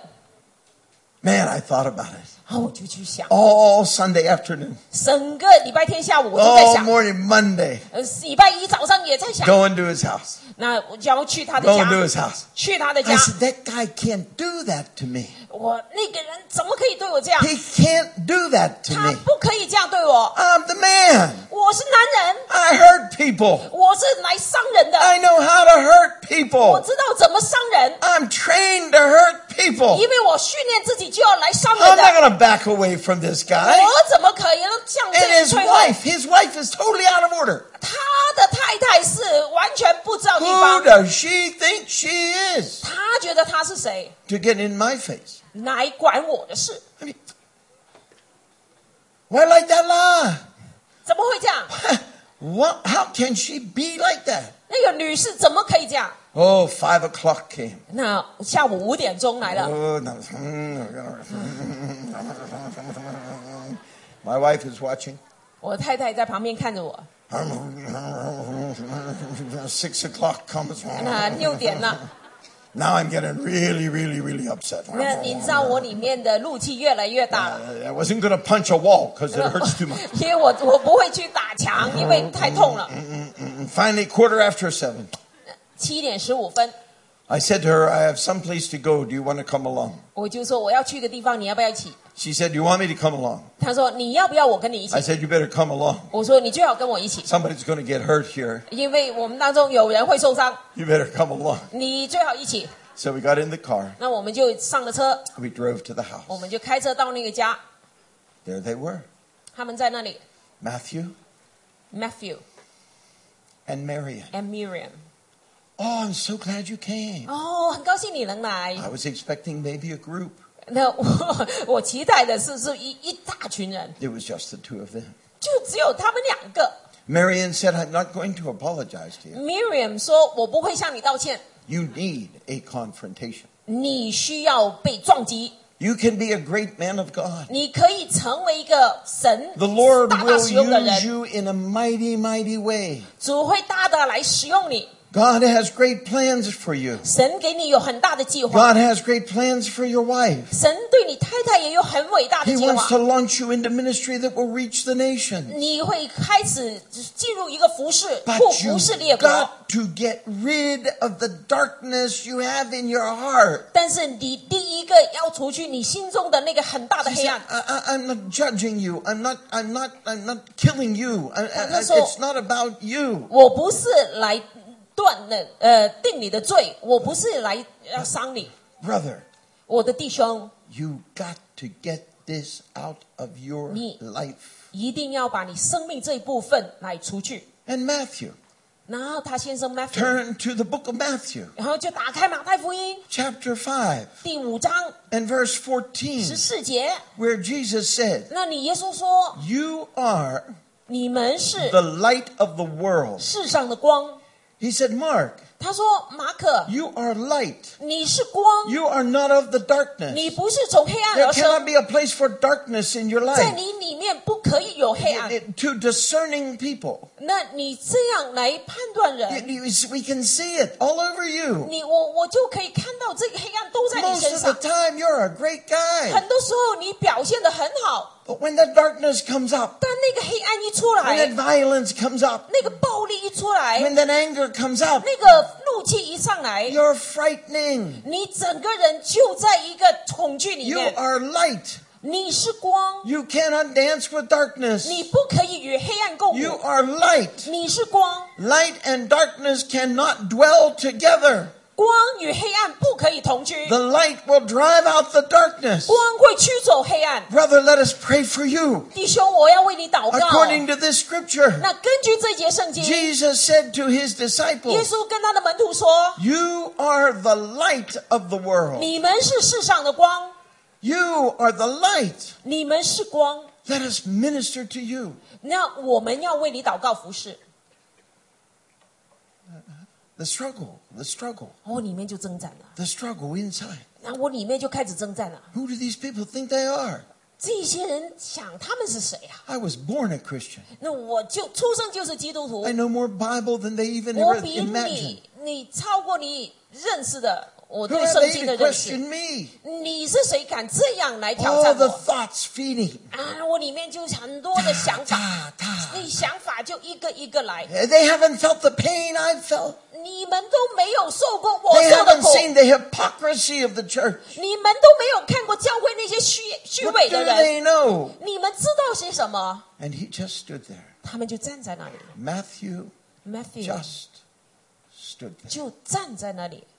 Man, I thought about it. 然后我就去想， All Sunday afternoon. 整个礼拜天下午我都在 All 想， morning Monday. 呃，礼拜一早上也在想， Going to his house. 那我就要去他的 Going to 家， his house. 去他的 I 家。 said, that guy can't do that to me. 我那个人怎么可以对我这样？ He can't do that to 他 me. 不可以这样对我。 I'm the man. 我是男人， I hurt people. 我是来伤人的， I know how to hurt 我 people. 知道怎么伤人， I'm trained to hurt people. 因为我训练自己就要来伤 I'm 人的。 not going to back away from this guy. 我怎么可以向这 And 个 his 退后？ wife, his wife is totally out of order. 他的太太是完全不知道地 Who 方， does she think she is 他觉得他是谁 to get in my face? 来管我的事？ I mean, why like that lah? 怎么会这样？ What? How can she be like that? 那个女士怎么可以这样？ Oh, five o'clock came. 那下午五点钟来了， Oh, no. My wife is watching. 我太太在旁边看着我。 Six o'clock comes. 那六点了， Now I'm getting really, really, really upset. 那你知道我里面的怒气越来越大了， I wasn't going to punch a wall because it hurts too much. 因为我我不会去打墙，因为太痛了。 Finally, quarter after seven. 七点十五分， I said to her, I have some place to go. Do you want to come along? 我就说我要去一个地方，你要不要一起？ She said, do you want me to come along? 他说你要不要我跟你一起 I？ said, you better come along. 我说你最好跟我一起， Somebody's going to get hurt here. 因为我们当中有人会受伤， You better come along. 你最好一起。 So we got in the car. 那我们就上了车， We drove to the 我 house. 们就开车到那个家， There they were. 他们在那里 Matthew ，Matthew and Marian. and Miriam。 Oh, I'm so glad you came. 哦，很高兴你能来。 I was expecting maybe a group. 那我我期待的是是一一大群人， It was just the two of them. 就只有他们两个。 Marian said, I'm not going to apologize to you. Miriam 说：“我不会向你道歉， You need a confrontation. 你需要被撞击， You can be a great man of God. 你可以成为一个神 The Lord 大大 will 使用的 use 人， you in a mighty, mighty way. 主会大大来使用你。 God has great plans for you. 神给你有很大的计划， God has great plans for your wife. 神对你太太也有很伟大的 He 计 wants to 划。 launch you into ministry that will reach the nation. 你会开始进入一个服饰， But 或服侍列 you've 国。 got to get rid of the darkness you have in your heart. 但是你第一个要除去你心中的那个很大的 He 黑 said, 暗。 I, I, I'm not judging you. I'm not. I'm not. I'm not killing you. I, I, I, 那时候- it's not about you. 我不是来断的，呃，定你的罪，我不是来要伤你， Brother, 我的弟兄， you got to get this out of your 你- life. 一定要把你生命这一部分来除去。 And Matthew, 然后他先生 Matthew， turn to the book of Matthew, 然后就打开马太福音 chapter five 第五章 and verse 十 fourteen, 四节， where Jesus said, 那你耶稣说， You are 你们是 the light of the world. 世上的光。 He said, Mark, 他说，马可， you are light. 你是光， You are not of the 你 darkness. 不是从黑暗 There 而 cannot 生， be a place for darkness in your 在 life. 你里面不可以有黑暗。 It- it- to discerning people, 那你这样来判断 it- 人， you- we can see it all over you. 你我我就可以看到这个黑暗都在你 Most 身 of the 上。 time, you're a great guy. 很多时候你表现得很好， But when that darkness comes up, 但那个黑暗一出 when 来， that violence comes up, 那个暴力一出来， when that anger comes up, 那个怒气一上来， you're frightening. 你整个人就在一个恐惧里 You 面。 are light. 你是光， You cannot dance with darkness. 你不可以与黑暗共 You 舞。 are light. 你是光， Light and darkness cannot dwell together. 光与黑暗不可以同居， The light will drive out the darkness. 光会驱走黑暗。 Brother, let us pray for you. 弟兄，我要为你祷告。 According to this scripture, 那根据这节圣经， Jesus said to his 耶 disciples, 稣跟他的门徒说 You are the light of the：“ world. 你们是世上的光， You are the light. 你们是光。 Let us minister to you. ” 那我们要为你祷告服侍。 The struggle, the struggle, 我里面就征战了， the struggle inside. 那我里面就开始征战了。 Who do these people think they are? 这些人想他们是谁啊？ I was born a Christian. 那我就出生就是基督徒 I，know more Bible than they even 我 ever 比 imagined. 你你超过你认识的我 Who 对 are 圣 they 经 to 的认识。 question me? 你是谁敢这样来挑 All 战 the 我 thoughts feeding. 啊？我里面就很多的想法， Ta, ta. 那想法就一个一个来。 They haven't felt the pain I've felt. 你们都没有受过我 They 受的 haven't 苦， seen the hypocrisy of the church. 你们都没有看过教会那些虚虚 What 伪 do 的人， they know? 你们知道些什么？ And he just stood there. 他们就站在那里 Matthew ，Matthew just stood there. 就站在那里。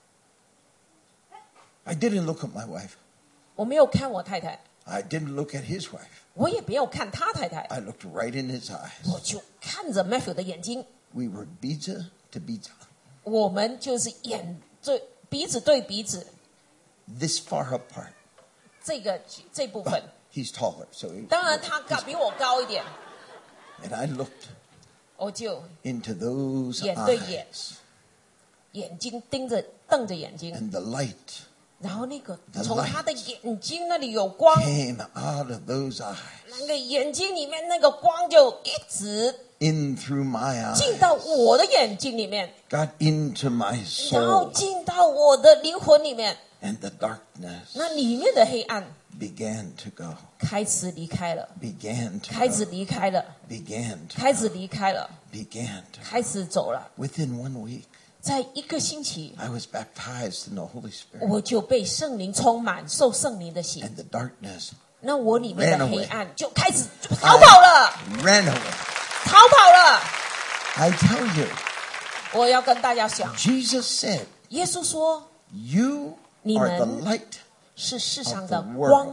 I didn't look at my wife. 我没有看我太太， I didn't look at his wife. 我也没有看他太太， I looked right in his eyes. 我就看着 Matthew 的眼睛， We were beta to beta, 我们就是眼对鼻子对鼻子， this far apart. 这个这部分。 He's taller, so he, 当然他高比我高一点， and I looked 我就 into those 眼对眼。 eyes, 眼睛盯着瞪着眼睛， and the light 然后那个 The 从 light 他的眼睛那里有光， came out of those eyes, 那个眼睛里面那个光就一直 in through my 进 eyes, 到我的眼睛里面， got into my 然后 soul, 进到我的灵魂里面， and the darkness 那里面的黑暗 began to go, 开始离开了， began to 开始 go, 离开了， began to 开始离开了， began to 开始走了。 within one week. 在一个星期， I was baptized in the Holy Spirit. 我就被圣灵充满，受圣灵的洗。 And the darkness 那我里面的 ran away. 黑暗就开始就逃跑了， ran away. 逃跑了。 I tell you, 我要跟大家讲， Jesus said, 耶稣说 you 你 are the 们 light 是世上 of 的 the 光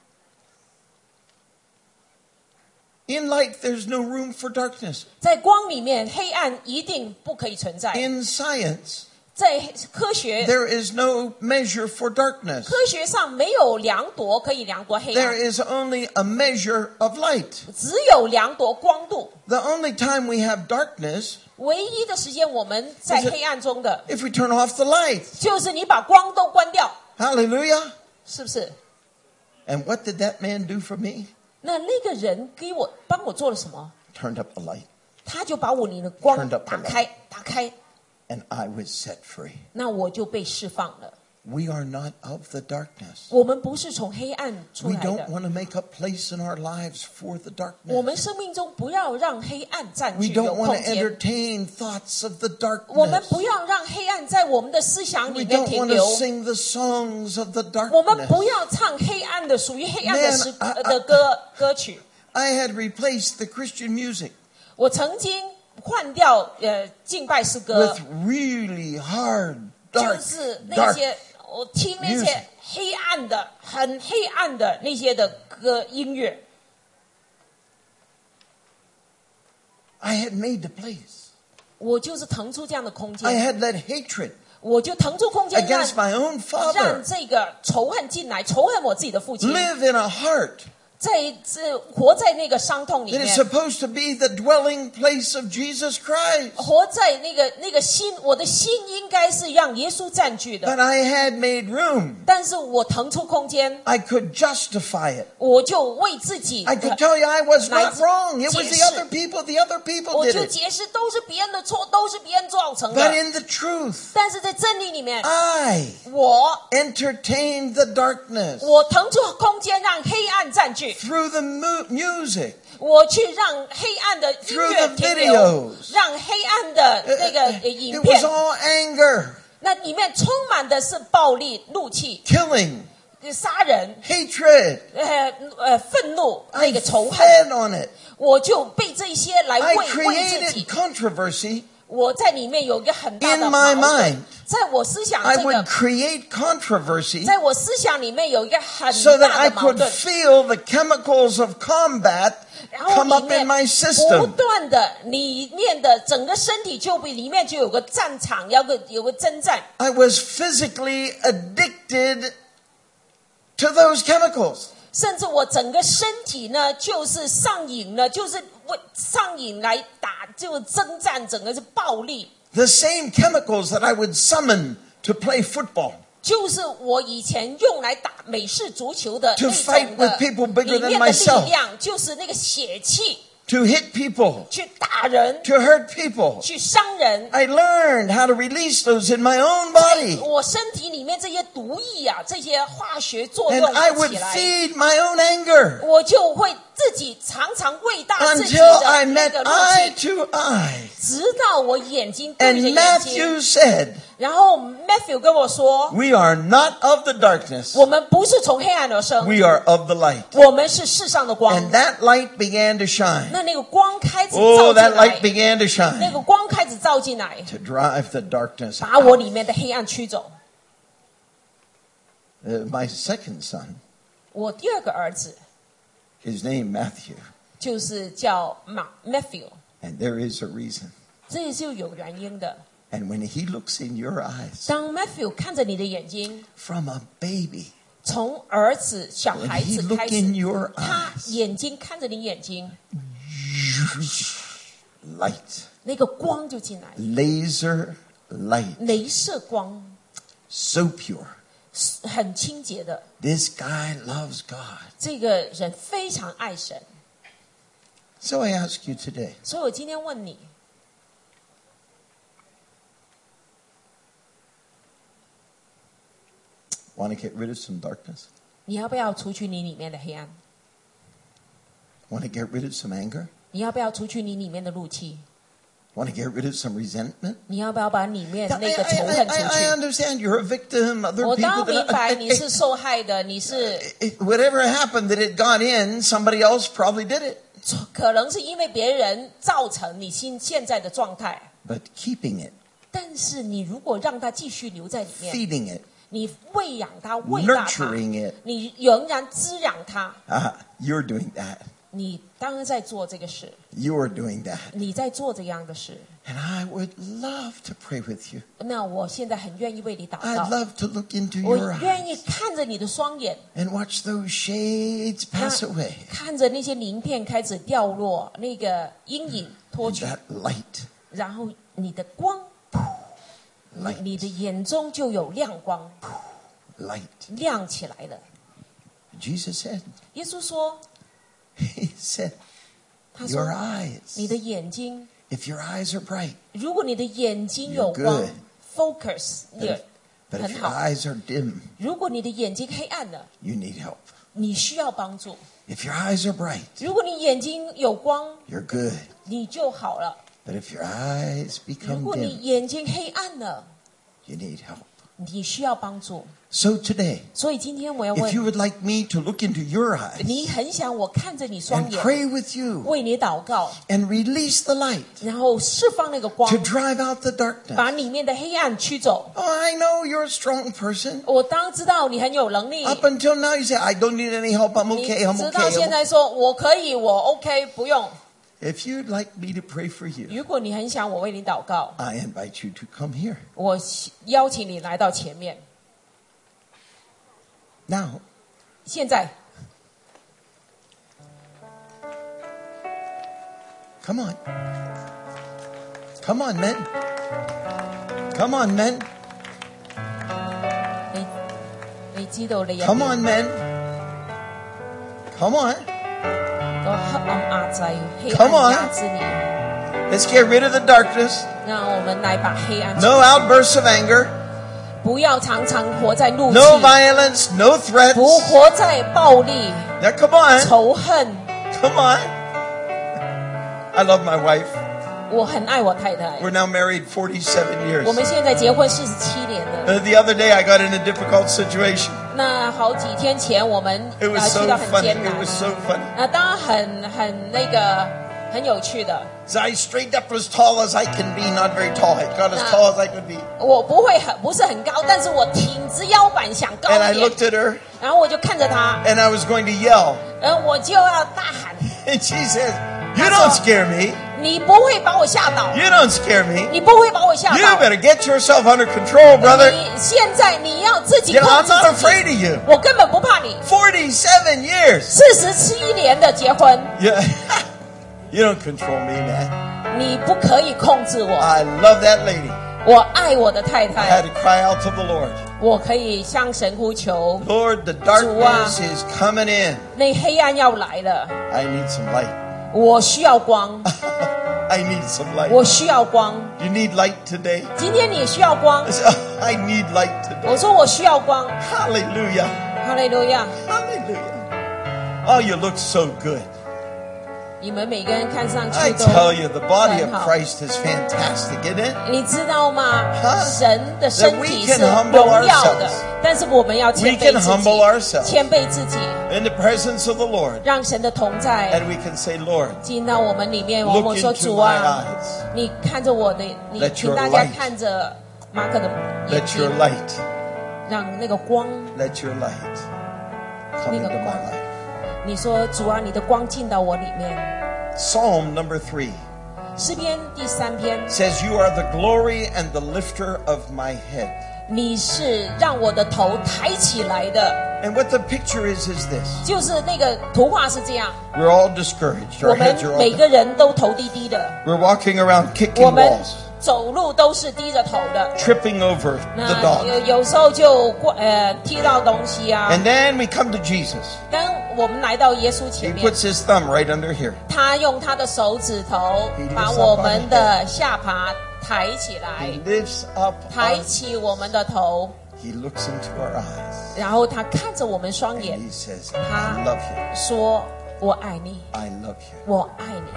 world.。In light, there's no room for darkness. 在光里面，黑暗一定不可以存在。 In science, 在科学， there is no measure for darkness. 科学上没有量度可以量度黑 There 暗， is only a measure of light. 只有量度光度。 The only time we have darkness 唯一的时间我们在黑暗中的， if we turn off the light. 就是你把光都关掉， Hallelujah. 是不是？ And what did that man do for me? 那那个人给我帮我做了什么？ Turned up the light, 他就把我里的光 Turned up the 打开，打开， and I was set free. 那我就被释放了。 We are not of the darkness. 我们不是从黑暗出 We 来 don't 的， want to make a place in our lives for the 我们 darkness. 生命中不要让黑暗占 We 据有 don't 空 want to 间。 entertain thoughts of the 我们 darkness. 不要让黑暗在我们的思想 We 里面 don't 停 want to 留。 sing the songs of the 我们不 darkness. 要唱黑暗的、属于黑暗的 Man, 诗 I- I- 的歌歌曲。 I had replaced the Christian music 我曾经换掉呃敬拜诗歌 with，really hard, 就 dark, 是那 dark. 些我听那 music 些黑暗的、很黑暗的那些的歌音乐。 I had made the place. 我就是腾出这样的空 I 间， had let hatred 我就腾出空间让 against my own 让 father 这个仇恨进来，仇恨我自己的父亲， live in a heart 在这活在那个伤痛里 that is 面， supposed to be the dwelling place of Jesus Christ. 活在那个那个心，我的心应该是让耶稣占据的， But I had made room. 但是我腾出空间， I could justify it. 我就为自己 I could tell you I was not 来 wrong. It was the 解释。 other people. The other people 我 did 就 it. 解释都是别人的错，都是别人造成 But 的。 in the truth, 但是在真理里面， I 我 entertained the darkness 我腾出空间让黑暗占据， through the mu- music. 我去让黑暗的音 Through 乐 the 停留 videos， 让黑暗的 It, 那个呃影 it 片 was，all anger, 那里面充满的是暴力、怒气、 killing, 杀人、 hatred. 呃呃愤怒， I 那个仇恨， fed on it. 我就被这些来 I 为为自 created 己。 controversy. 我在里面有一个很大 In 的 my 矛盾 mind， 在我思想 I 这 would 个， create controversy 在我思想里面有一个很 so that 大 I 的矛 could 盾。 feel the chemicals of combat 然后 come 里 up 面 in my 不 system. 断的，里面的整个身体就比里面就有个战场，有个有个征战。 I was physically addicted to those chemicals. 甚至我整个身体呢，就是上瘾了，就是为上瘾来打，就征战，整个是暴力。 The same chemicals that I would summon to play football. 就是我以前用来打美式足球的 To 那 fight 种 with 的 people bigger 里 than 面的 myself. 力量，就是那个血气， To hit people, 去打人， to hurt people. 去伤人。 I learned how to release those in my own body. 我身体里面这些毒液啊，这些化学作 And 用 I 起 would 来， feed my own anger 我就会自己常常喂大自己 until 的 I 那 met 个怒 eye 气， to eye. 直到我眼睛对着 And 眼睛。 Matthew said, 然后 Matthew 跟我说， we are not of the darkness. 我们不是从黑暗而生， We are of the light. 我们是世上的光。 And that light began to shine. 那那个光开始照 Oh, 进 that 来 light，began to 那 shine 个光开始照进来， to drive the darkness 把我 out. 里面的黑暗驱走。 Uh, my second son, 我第二个儿子 his name Matthew. 就是叫马 Matthew， And there is a reason. 这也是有原因的。 And when he looks in your eyes, 当 Matthew 看着你的眼睛， from a baby, 从儿子小 when 孩 he 子开 look in 始， your 他 eyes, 眼睛看着你眼睛， light, 那个光就进来， laser light, 镭射光， so pure. 很清洁的。 This guy loves God. 这个人非常爱神， So I ask you today, 所以我今天问你， want to get rid of some darkness? 你要不要除去你里面的黑暗？ Want to get rid of some anger? 你要不要除去你里面的怒气？ Want to get rid of some resentment? 你要不要把里面 I, 那个 I, 仇 I, 恨出 I 去？ understand you're a victim. Other 我 people 当然 that 明白 I, 你是受害的，你是 It- whatever happened that it got in, somebody else probably did it. 可能是因为别人造成你现现在的状态。 But keeping it, 但是你如果让它继续留在里面， feeding it, 你喂养它，喂大它， nurturing it, 你仍然滋养它， uh, you're doing that. 你当然在做这个事， You're doing that. 你在做这样的事。 And I would love to pray with you. 那我现在很愿意为你祷 I'd 告， love to look into 我 your 愿意 eyes 看着你的双眼， and watch those shades 那 pass away. 看着那些鳞片开始掉落，那个阴影脱 And 去， that light, 然后你的光，你 light, 你的眼中就有亮光， light. 亮起来了。 Jesus said, 耶稣说， He said, 他 your 说， eyes, 你的眼睛， if your eyes are bright, 如果你的眼睛 You're 有光 good. ，focus but 也 if, but 很 if your 好。 eyes are dim, 如果你的眼睛黑暗了， you need help. 你需要帮助； If your eyes are bright, 如果你眼睛有光， you're good. 你就好了。 But if your eyes 如 become 果你 dim, 眼睛黑暗了， you need help. 你需要帮助。 So today, 所以今天我要 if you 问 would like me to look into your eyes 你，很想我看着你双 and 眼， pray with you 为你祷告， and release the light 然后释放那个光 to，drive out the darkness. 把里面的黑暗驱走。 Oh, I know you're a strong person. 我当然知道你很有能力， Up until now, you say, I don't need any help. I'm 你 okay. I'm 直到 okay. 现 I'm 在说我可以，我 OK，不用。 If you'd like me to pray for you, 如果你很想我为你祷告， I invite you to come here. 我邀请你来到前面。 Now, 现在， come on. Come on, men. Come on, men. 你你知道你入 Come 面 on, men. Come on. 個黑暗壓制、黑 Come 暗 on 壓制你。 Let's get rid of the darkness. 那我們來把黑暗， No outbursts of anger. 不要常常活在怒 No 氣， violence. No threats. 不活在暴力、 Now, come on. 仇恨。 Come on. I love my wife. 我很愛我太太， We're now married forty-seven years. 我們現在結婚四十七年了。 Uh, the other day, I got in a difficult situation. 那好幾天前，我們 It 啊 was 去 so 到很 funny. 艱 It 難 was，so funny. 那當然很很那個很有趣的。 So I straightened up as tall as I can be, not very tall. I got as tall as I could be. 我不会很不是很高，但是我挺直腰板想高 And I 一點 looked。at her 然后我就看着她， and I was going to yell. 然后我就要大喊 And she says, You don't scare me.：“ 你不会把我吓倒， You don't scare me. 你不会把我吓 You 倒。 better get yourself under control, brother. 你现在你要自己 You know, 控 I'm 制 not 自 afraid 己。 of you. 我根本不怕你。 forty-seven years. 四十七年的结婚， Yeah. You don't control me, man. 你不可以控制我。 I love that lady. 我爱我的太 I 太 had，to cry out to the Lord. 我可以向神呼求。 Lord, the darkness is coming in. 那黑暗要来了， I need some light. 我需要光， I need some light. 我需要光。 You need light today? 今天你需要光 I，said, I need light today. 我说我需要光。 Hallelujah. 哈利路亚！ Hallelujah. Oh, you look so good. 你们每个人看上 I 去 tell 都 you, the body of 很好。 Christ is fantastic, isn't it? 你知道吗？ Huh? 神的身 That we 体 can 是 humble 荣耀的 ourselves.， 但是我们要 We 谦 can 卑自 humble 己， ourselves 谦卑自己， in the presence of the Lord. 让神的同在 And we can say, Lord, 进到我们里面。我 look 们说 into 主 my 啊， eyes. 你看着我的，你 Let 请 your 大家 light- 看着马可的眼 Let your 睛， light, 让那个光， let your light come 那个 into 光 my life. 你说主啊，你的光进到我里面。 Psalm number three 诗篇第三篇， says, You are the glory and the lifter of my head. 你是让我的头抬起来的， And what the picture is, is this. 就是那个图画是这样。 We're all discouraged. 我 Our 们 heads are all 每 down. 个人都头低低的， We're walking around 我 kicking 们 walls, 走路都是低着头的。 tripping over the 那 dog. 有有时候就过呃踢到东西啊。 And then we come to Jesus. 当我们来到耶稣 He 前面， puts his thumb right under here. 他用他的手指头 He lifts 把 up 我 our 们的下巴抬起 He 来， lifts up 抬 our, 起我们的头， He looks into our eyes. 然后他看着我们双 And 眼， he says, 他 I love you. 说：“我爱你， I love you. 我爱你。”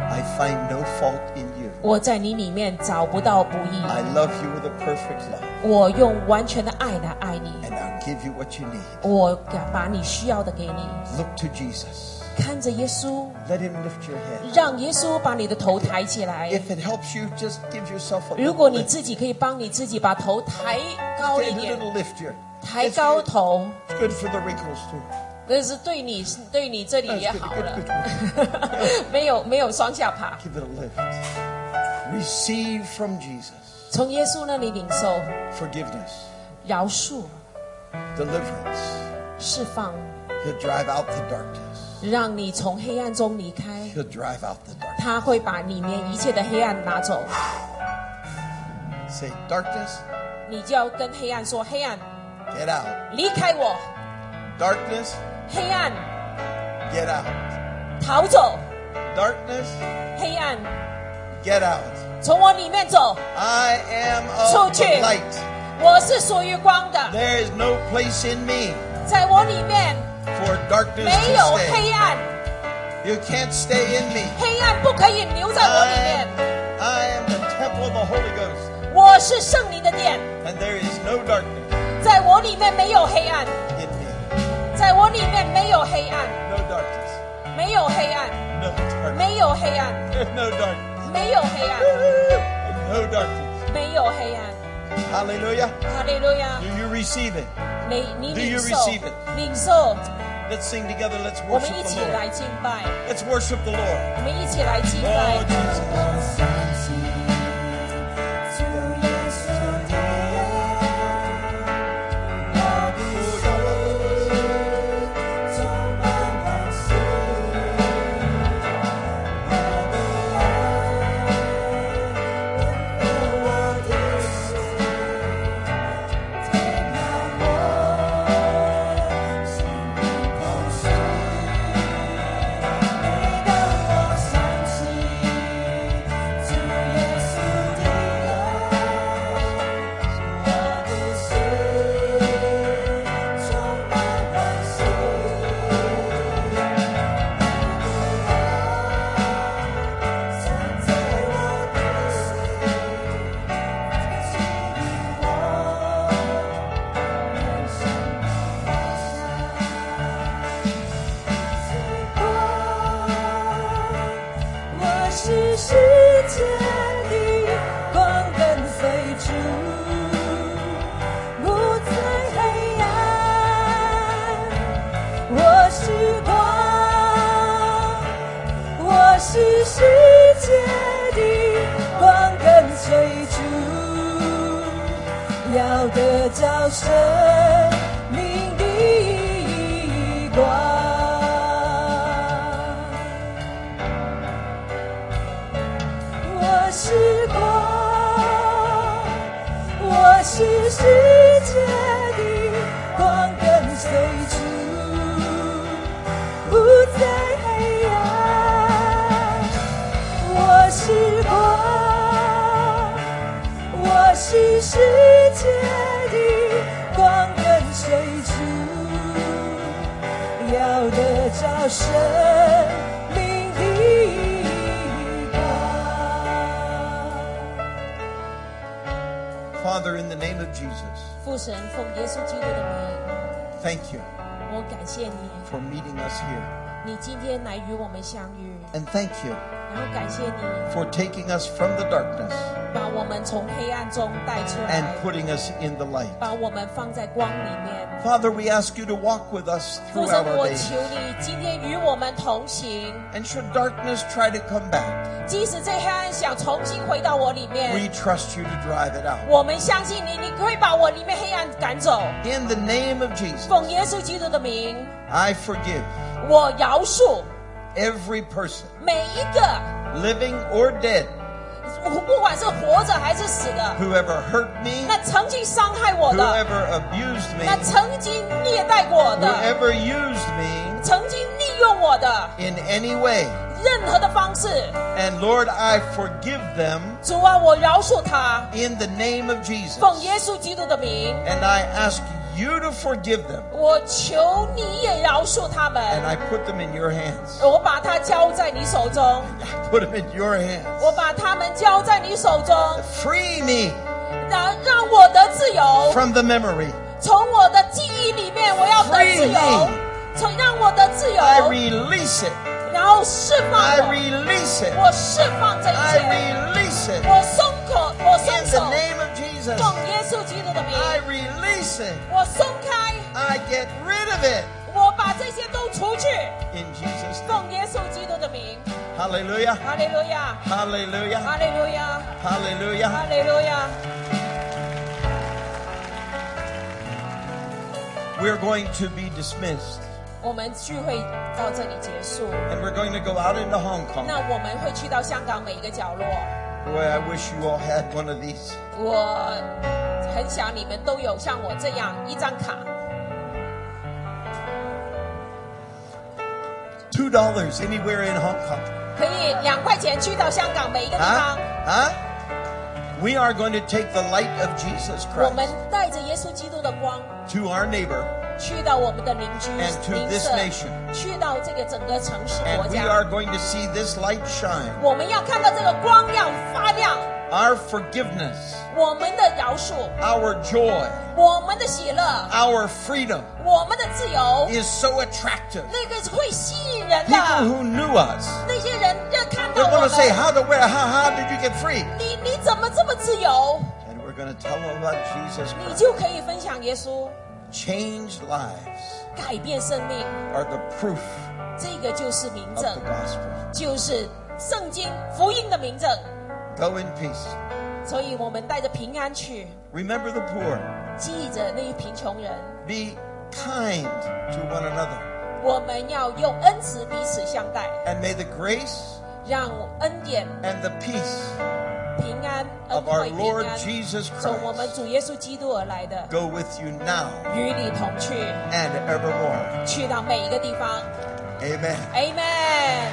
I find no fault in you. 我在你里面找不到不义。 I love you with a perfect love. 我用完全的爱来爱你， And I'll give you what you need. 我把你需要的给你。 Look to Jesus. 看着耶稣， Let him lift your head. 让耶稣把你的头抬起来。 If it helps you, just give yourself a 如 little 果你 lift. 自己可以帮你自己把头抬高 Take 一 a 点， little lift here. 抬 It's 高 good. 头， It's good for the wrinkles too. 这是对你对你这里也好了 Good, good, good.。 没有没有双下巴， Give it a lift. Receive from Jesus 从耶稣那里领受 forgiveness, 饶恕、 deliverance. 释放， He'll drive out the darkness. 让你从黑暗中离开。 He'll drive out the darkness. 他会把里面一切的黑暗拿走。 Say, darkness, 你就要跟黑暗说：黑暗， get out. 离开我！ Darkness, 黑暗， get out. 逃走！ Darkness, 黑暗， get out. 从我里面走！ I am of 出去。 the light. 我是属于光的， There is no place in me 在我里面 for darkness 没 to 有 stay. 黑暗， You can't stay in me. 黑暗不可以留在我里 I 面 am,。I am the temple of the Holy Ghost, 我是圣灵的殿， and there is no darkness 在我里面没有黑暗， in me. 在我里面没有黑暗， No darkness. 没有黑暗， No darkness. 没有黑暗， There's no darkness. 没有黑暗， No darkness. 没有黑暗。 Hallelujah. 哈利路亚！ Do you receive it? 你你 Do 领 you 受 receive it? 领受， Let's sing together. Let's 我们 worship 一 the 起 Lord. 来敬拜， Let's worship the Lord. 我们一起来敬 Oh, 拜。 Jesus. 我是世界的光，跟随主，不再黑暗。我是光，我是世界的光，跟随主，要得着生命的光。我是光，我是世界的光，跟随主，不再黑暗。我是光，我是世界的光，跟随主，要得着生命的光。 Father, in the name of Jesus, 父神，奉耶稣基督的名， thank you 我感谢你， for meeting us here. 你今天来与我们相遇， And thank you 然后感谢你 for taking us from the darkness 把我们从黑暗中带出 and 来， putting us in the light. 把我们放在光里面。 Father, we ask you to walk with us 父 throughout 神， our 我 days. 求你今天与我们同行， And should darkness try to come back, 即使这黑暗想重新回到我里 we 面， trust you to drive it out. 我们相信你，你会把我里面黑暗赶走。 In the name of Jesus, 奉耶稣基督的名， I forgive 我饶恕 every person, 每一个， living or dead, 不管是活着还是死的， who ever hurt me, 那曾经伤害我 who 的， ever abused 那 me, 曾经虐待过我 who 的， ever used me 曾经利用我的， in any way. 任何的方式， And Lord, I forgive them 主啊，我饶恕他， in the name of Jesus. 奉耶稣基督的名， And I ask you to forgive them. 我求你也饶恕他们。 And I put them in your hands. 我把它交在你手中， I put them in your hands. 我把他们交在你手中， Free me 让让我得自由。 from the memory. 从我的记忆里面，我要得自由 Free me.， 从让我的自由， I release it. 然后释放 I 我， release it. 我释放这一 I 切， release it. 我松口，我松 In 手 the，name of Jesus. 奉耶稣基督的名， I release it. 我松开， I get rid of it. 我把这些都除去， In Jesus' name. 奉耶稣基督的名， Hallelujah. 哈利路亚， Hallelujah. 哈利路亚， Hallelujah. 哈利路亚。 We're going to be dismissed. 我们聚会到这里结束， And we're going to go out into Hong 那 Kong. 我们会去到香港每一个角落。 Boy, I wish you all had one of these. 我很想你们都有像我这样一张卡， Two dollars anywhere in Hong Kong. 可以两块钱去到香港每一个地 Huh? 方。 Huh? We are going to take the light of Jesus 我们 Christ 带着耶稣基督的光， to our neighbor, 去到我们的邻居、 And to 邻 this 舍 nation.， 去到这个整个城市国 and we 家。 are going to see this light shine. 我们要看到这个光亮发亮， Our forgiveness, 我们的饶恕， our joy, 我们的喜乐， our freedom 我们的自由， is so attractive. 那个会吸引人 People 的。 who knew us, 那些人要看到 they're 我 going to say, 们， how, the, where, how, how did you get free? 你你怎么这么自由？ And we're going to tell them about Jesus 你 Christ. 就可以分享耶稣， Changed lives 改变生命。 are the proof 这个就是明 of 证， the gospel. 就是圣经福音的明证。 Go in peace. 所以我们带着平安去， Remember the poor. 记着那些贫穷人。 Be kind to one another. 我们要用恩慈彼此相待， And may the grace 让恩典、 and the peace 平安、恩 of our 惠、平 Lord 安， Jesus 从我们 Christ 主耶稣基督而来的， go with you now 与你同去， and evermore. 去到每一个地方。 Amen. Amen。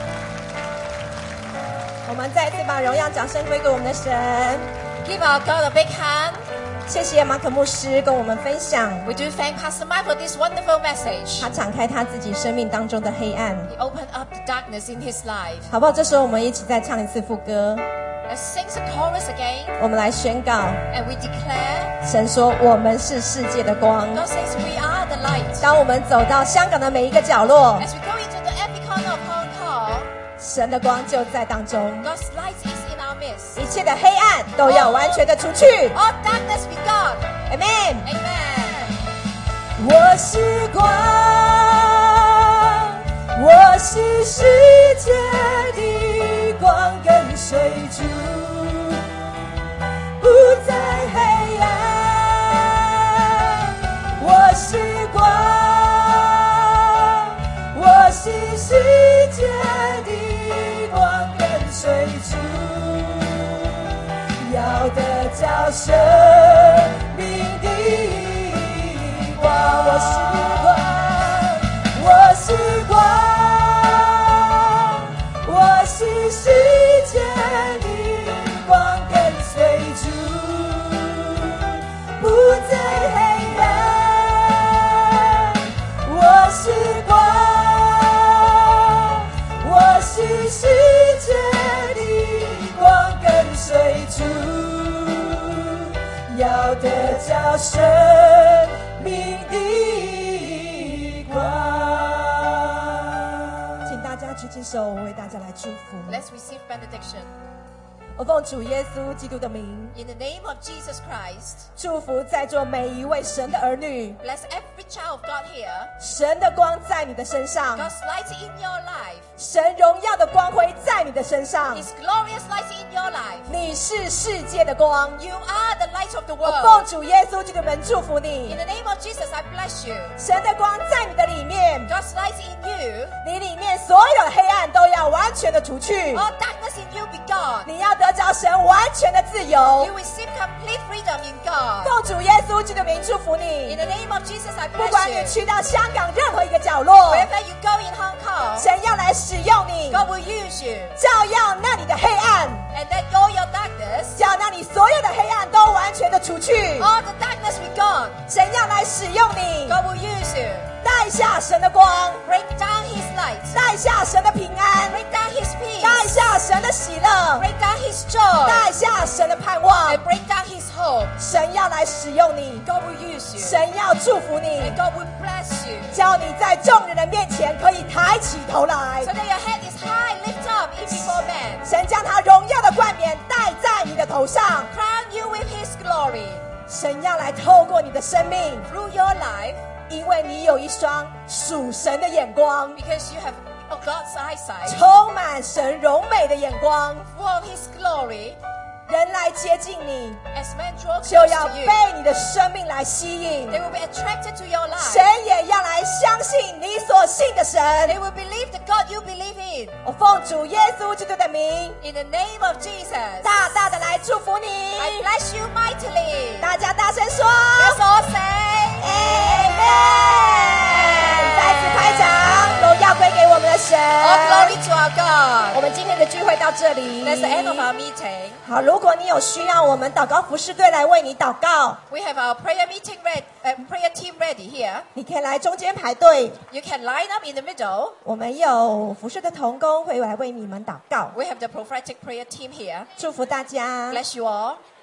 我们再次把荣耀掌声归给我们的神。 Give our God a big hand. 谢谢马可牧师跟我们分享， We do thank Pastor Mike for this wonderful message. 他敞开他自己生命当中的黑暗， He opened up the darkness in his life. 好不好？这时候我们一起再唱一次副歌， Let's sing the chorus again 我们来宣告， and we declare, 神说我们是世界的光。 God says we are the light. 当我们走到香港的每一个角落， As we go into the every corner of Hong Kong, 神的光就在当中， God's light is in our midst. 一切的黑暗都要完全的除去。 All darkness be gone. Amen。 Amen. 我是光，我是世界的光，跟随主，不再黑暗。我是光，我是世界的光，跟随主，要得着生命的光。我是光，我是光，我是世界的光，跟随主，不再黑暗。我是光，我是世界的光，跟随主，要得着生命的光。请大家举起手，我为大家来祝福。 Let's receive benediction. 我奉主耶稣基督的名， In the name of Jesus Christ, 祝福在座每一位神的儿女， bless every child of God here. 神的光在你的身上， God's light in your life. 神荣耀的光辉在你的身上。 His glorious light in your life. 你是世界的光。 You are the light of the 我 world. 奉主耶稣基督的名祝福 In 你， the name of Jesus, I bless you. 神的光在你的里面， God's light in you. 你里面所有的黑暗都要完全的除去， All darkness in you be gone. 你要得着神完全的自由 You。receive complete freedom in God. 奉主耶稣基督的名祝福 In 你， the name of Jesus, I 不管你 bless you. 去到香港任何一个角落， Wherever you go in Hong Kong, 神要来使用你， God will use you. 照耀那里的黑暗， And let all your darkness, 叫那里所有的黑暗都完全的除去， all the darkness be gone. 神要来使用你， God will use you. 带下神的光， Break down His light. 带下神的平安， Break down His peace. 带下神的喜乐， Break down His joy. 带下神的盼望 And。break down His hope. 神要来使用你， God will use you. 神要祝福你 And，God will bless you. 叫你在众人的面前可以抬起头来 So。that your head is high, lift up even before men. 神将他荣耀的冠冕戴在你的头上， Crown you with His glory. 神要来透过你的生命， Through your life, 因为你有一双属神的眼光， because you have oh, God's eyesight, 充满神荣美的眼光， full of His glory, 人来接近你， as men draw 就 close 要 to you, 被你的生命来吸引。 they will be attracted to your life. 神也要来相信你所信的神。 They will believe the God you believe in. 我奉主耶稣基督的名， In the name of Jesus, 大大的来祝福你。 I bless you mightily. 大家大声说 Let's all say, Amen。再次拍掌，荣耀归给我们的神。 all glory to our 我 God. 们今天的聚会到这里。 That's the end of our meeting. 好，如果你有需要，我们祷告服侍队来为你祷告， We have our prayer meeting ready, uh, prayer team ready here. 你可以来中间排队。 You can line up in the middle. 我们有服侍的同工会来为你们祷告， We have the prophetic prayer team here. 祝福大家。 Bless you all.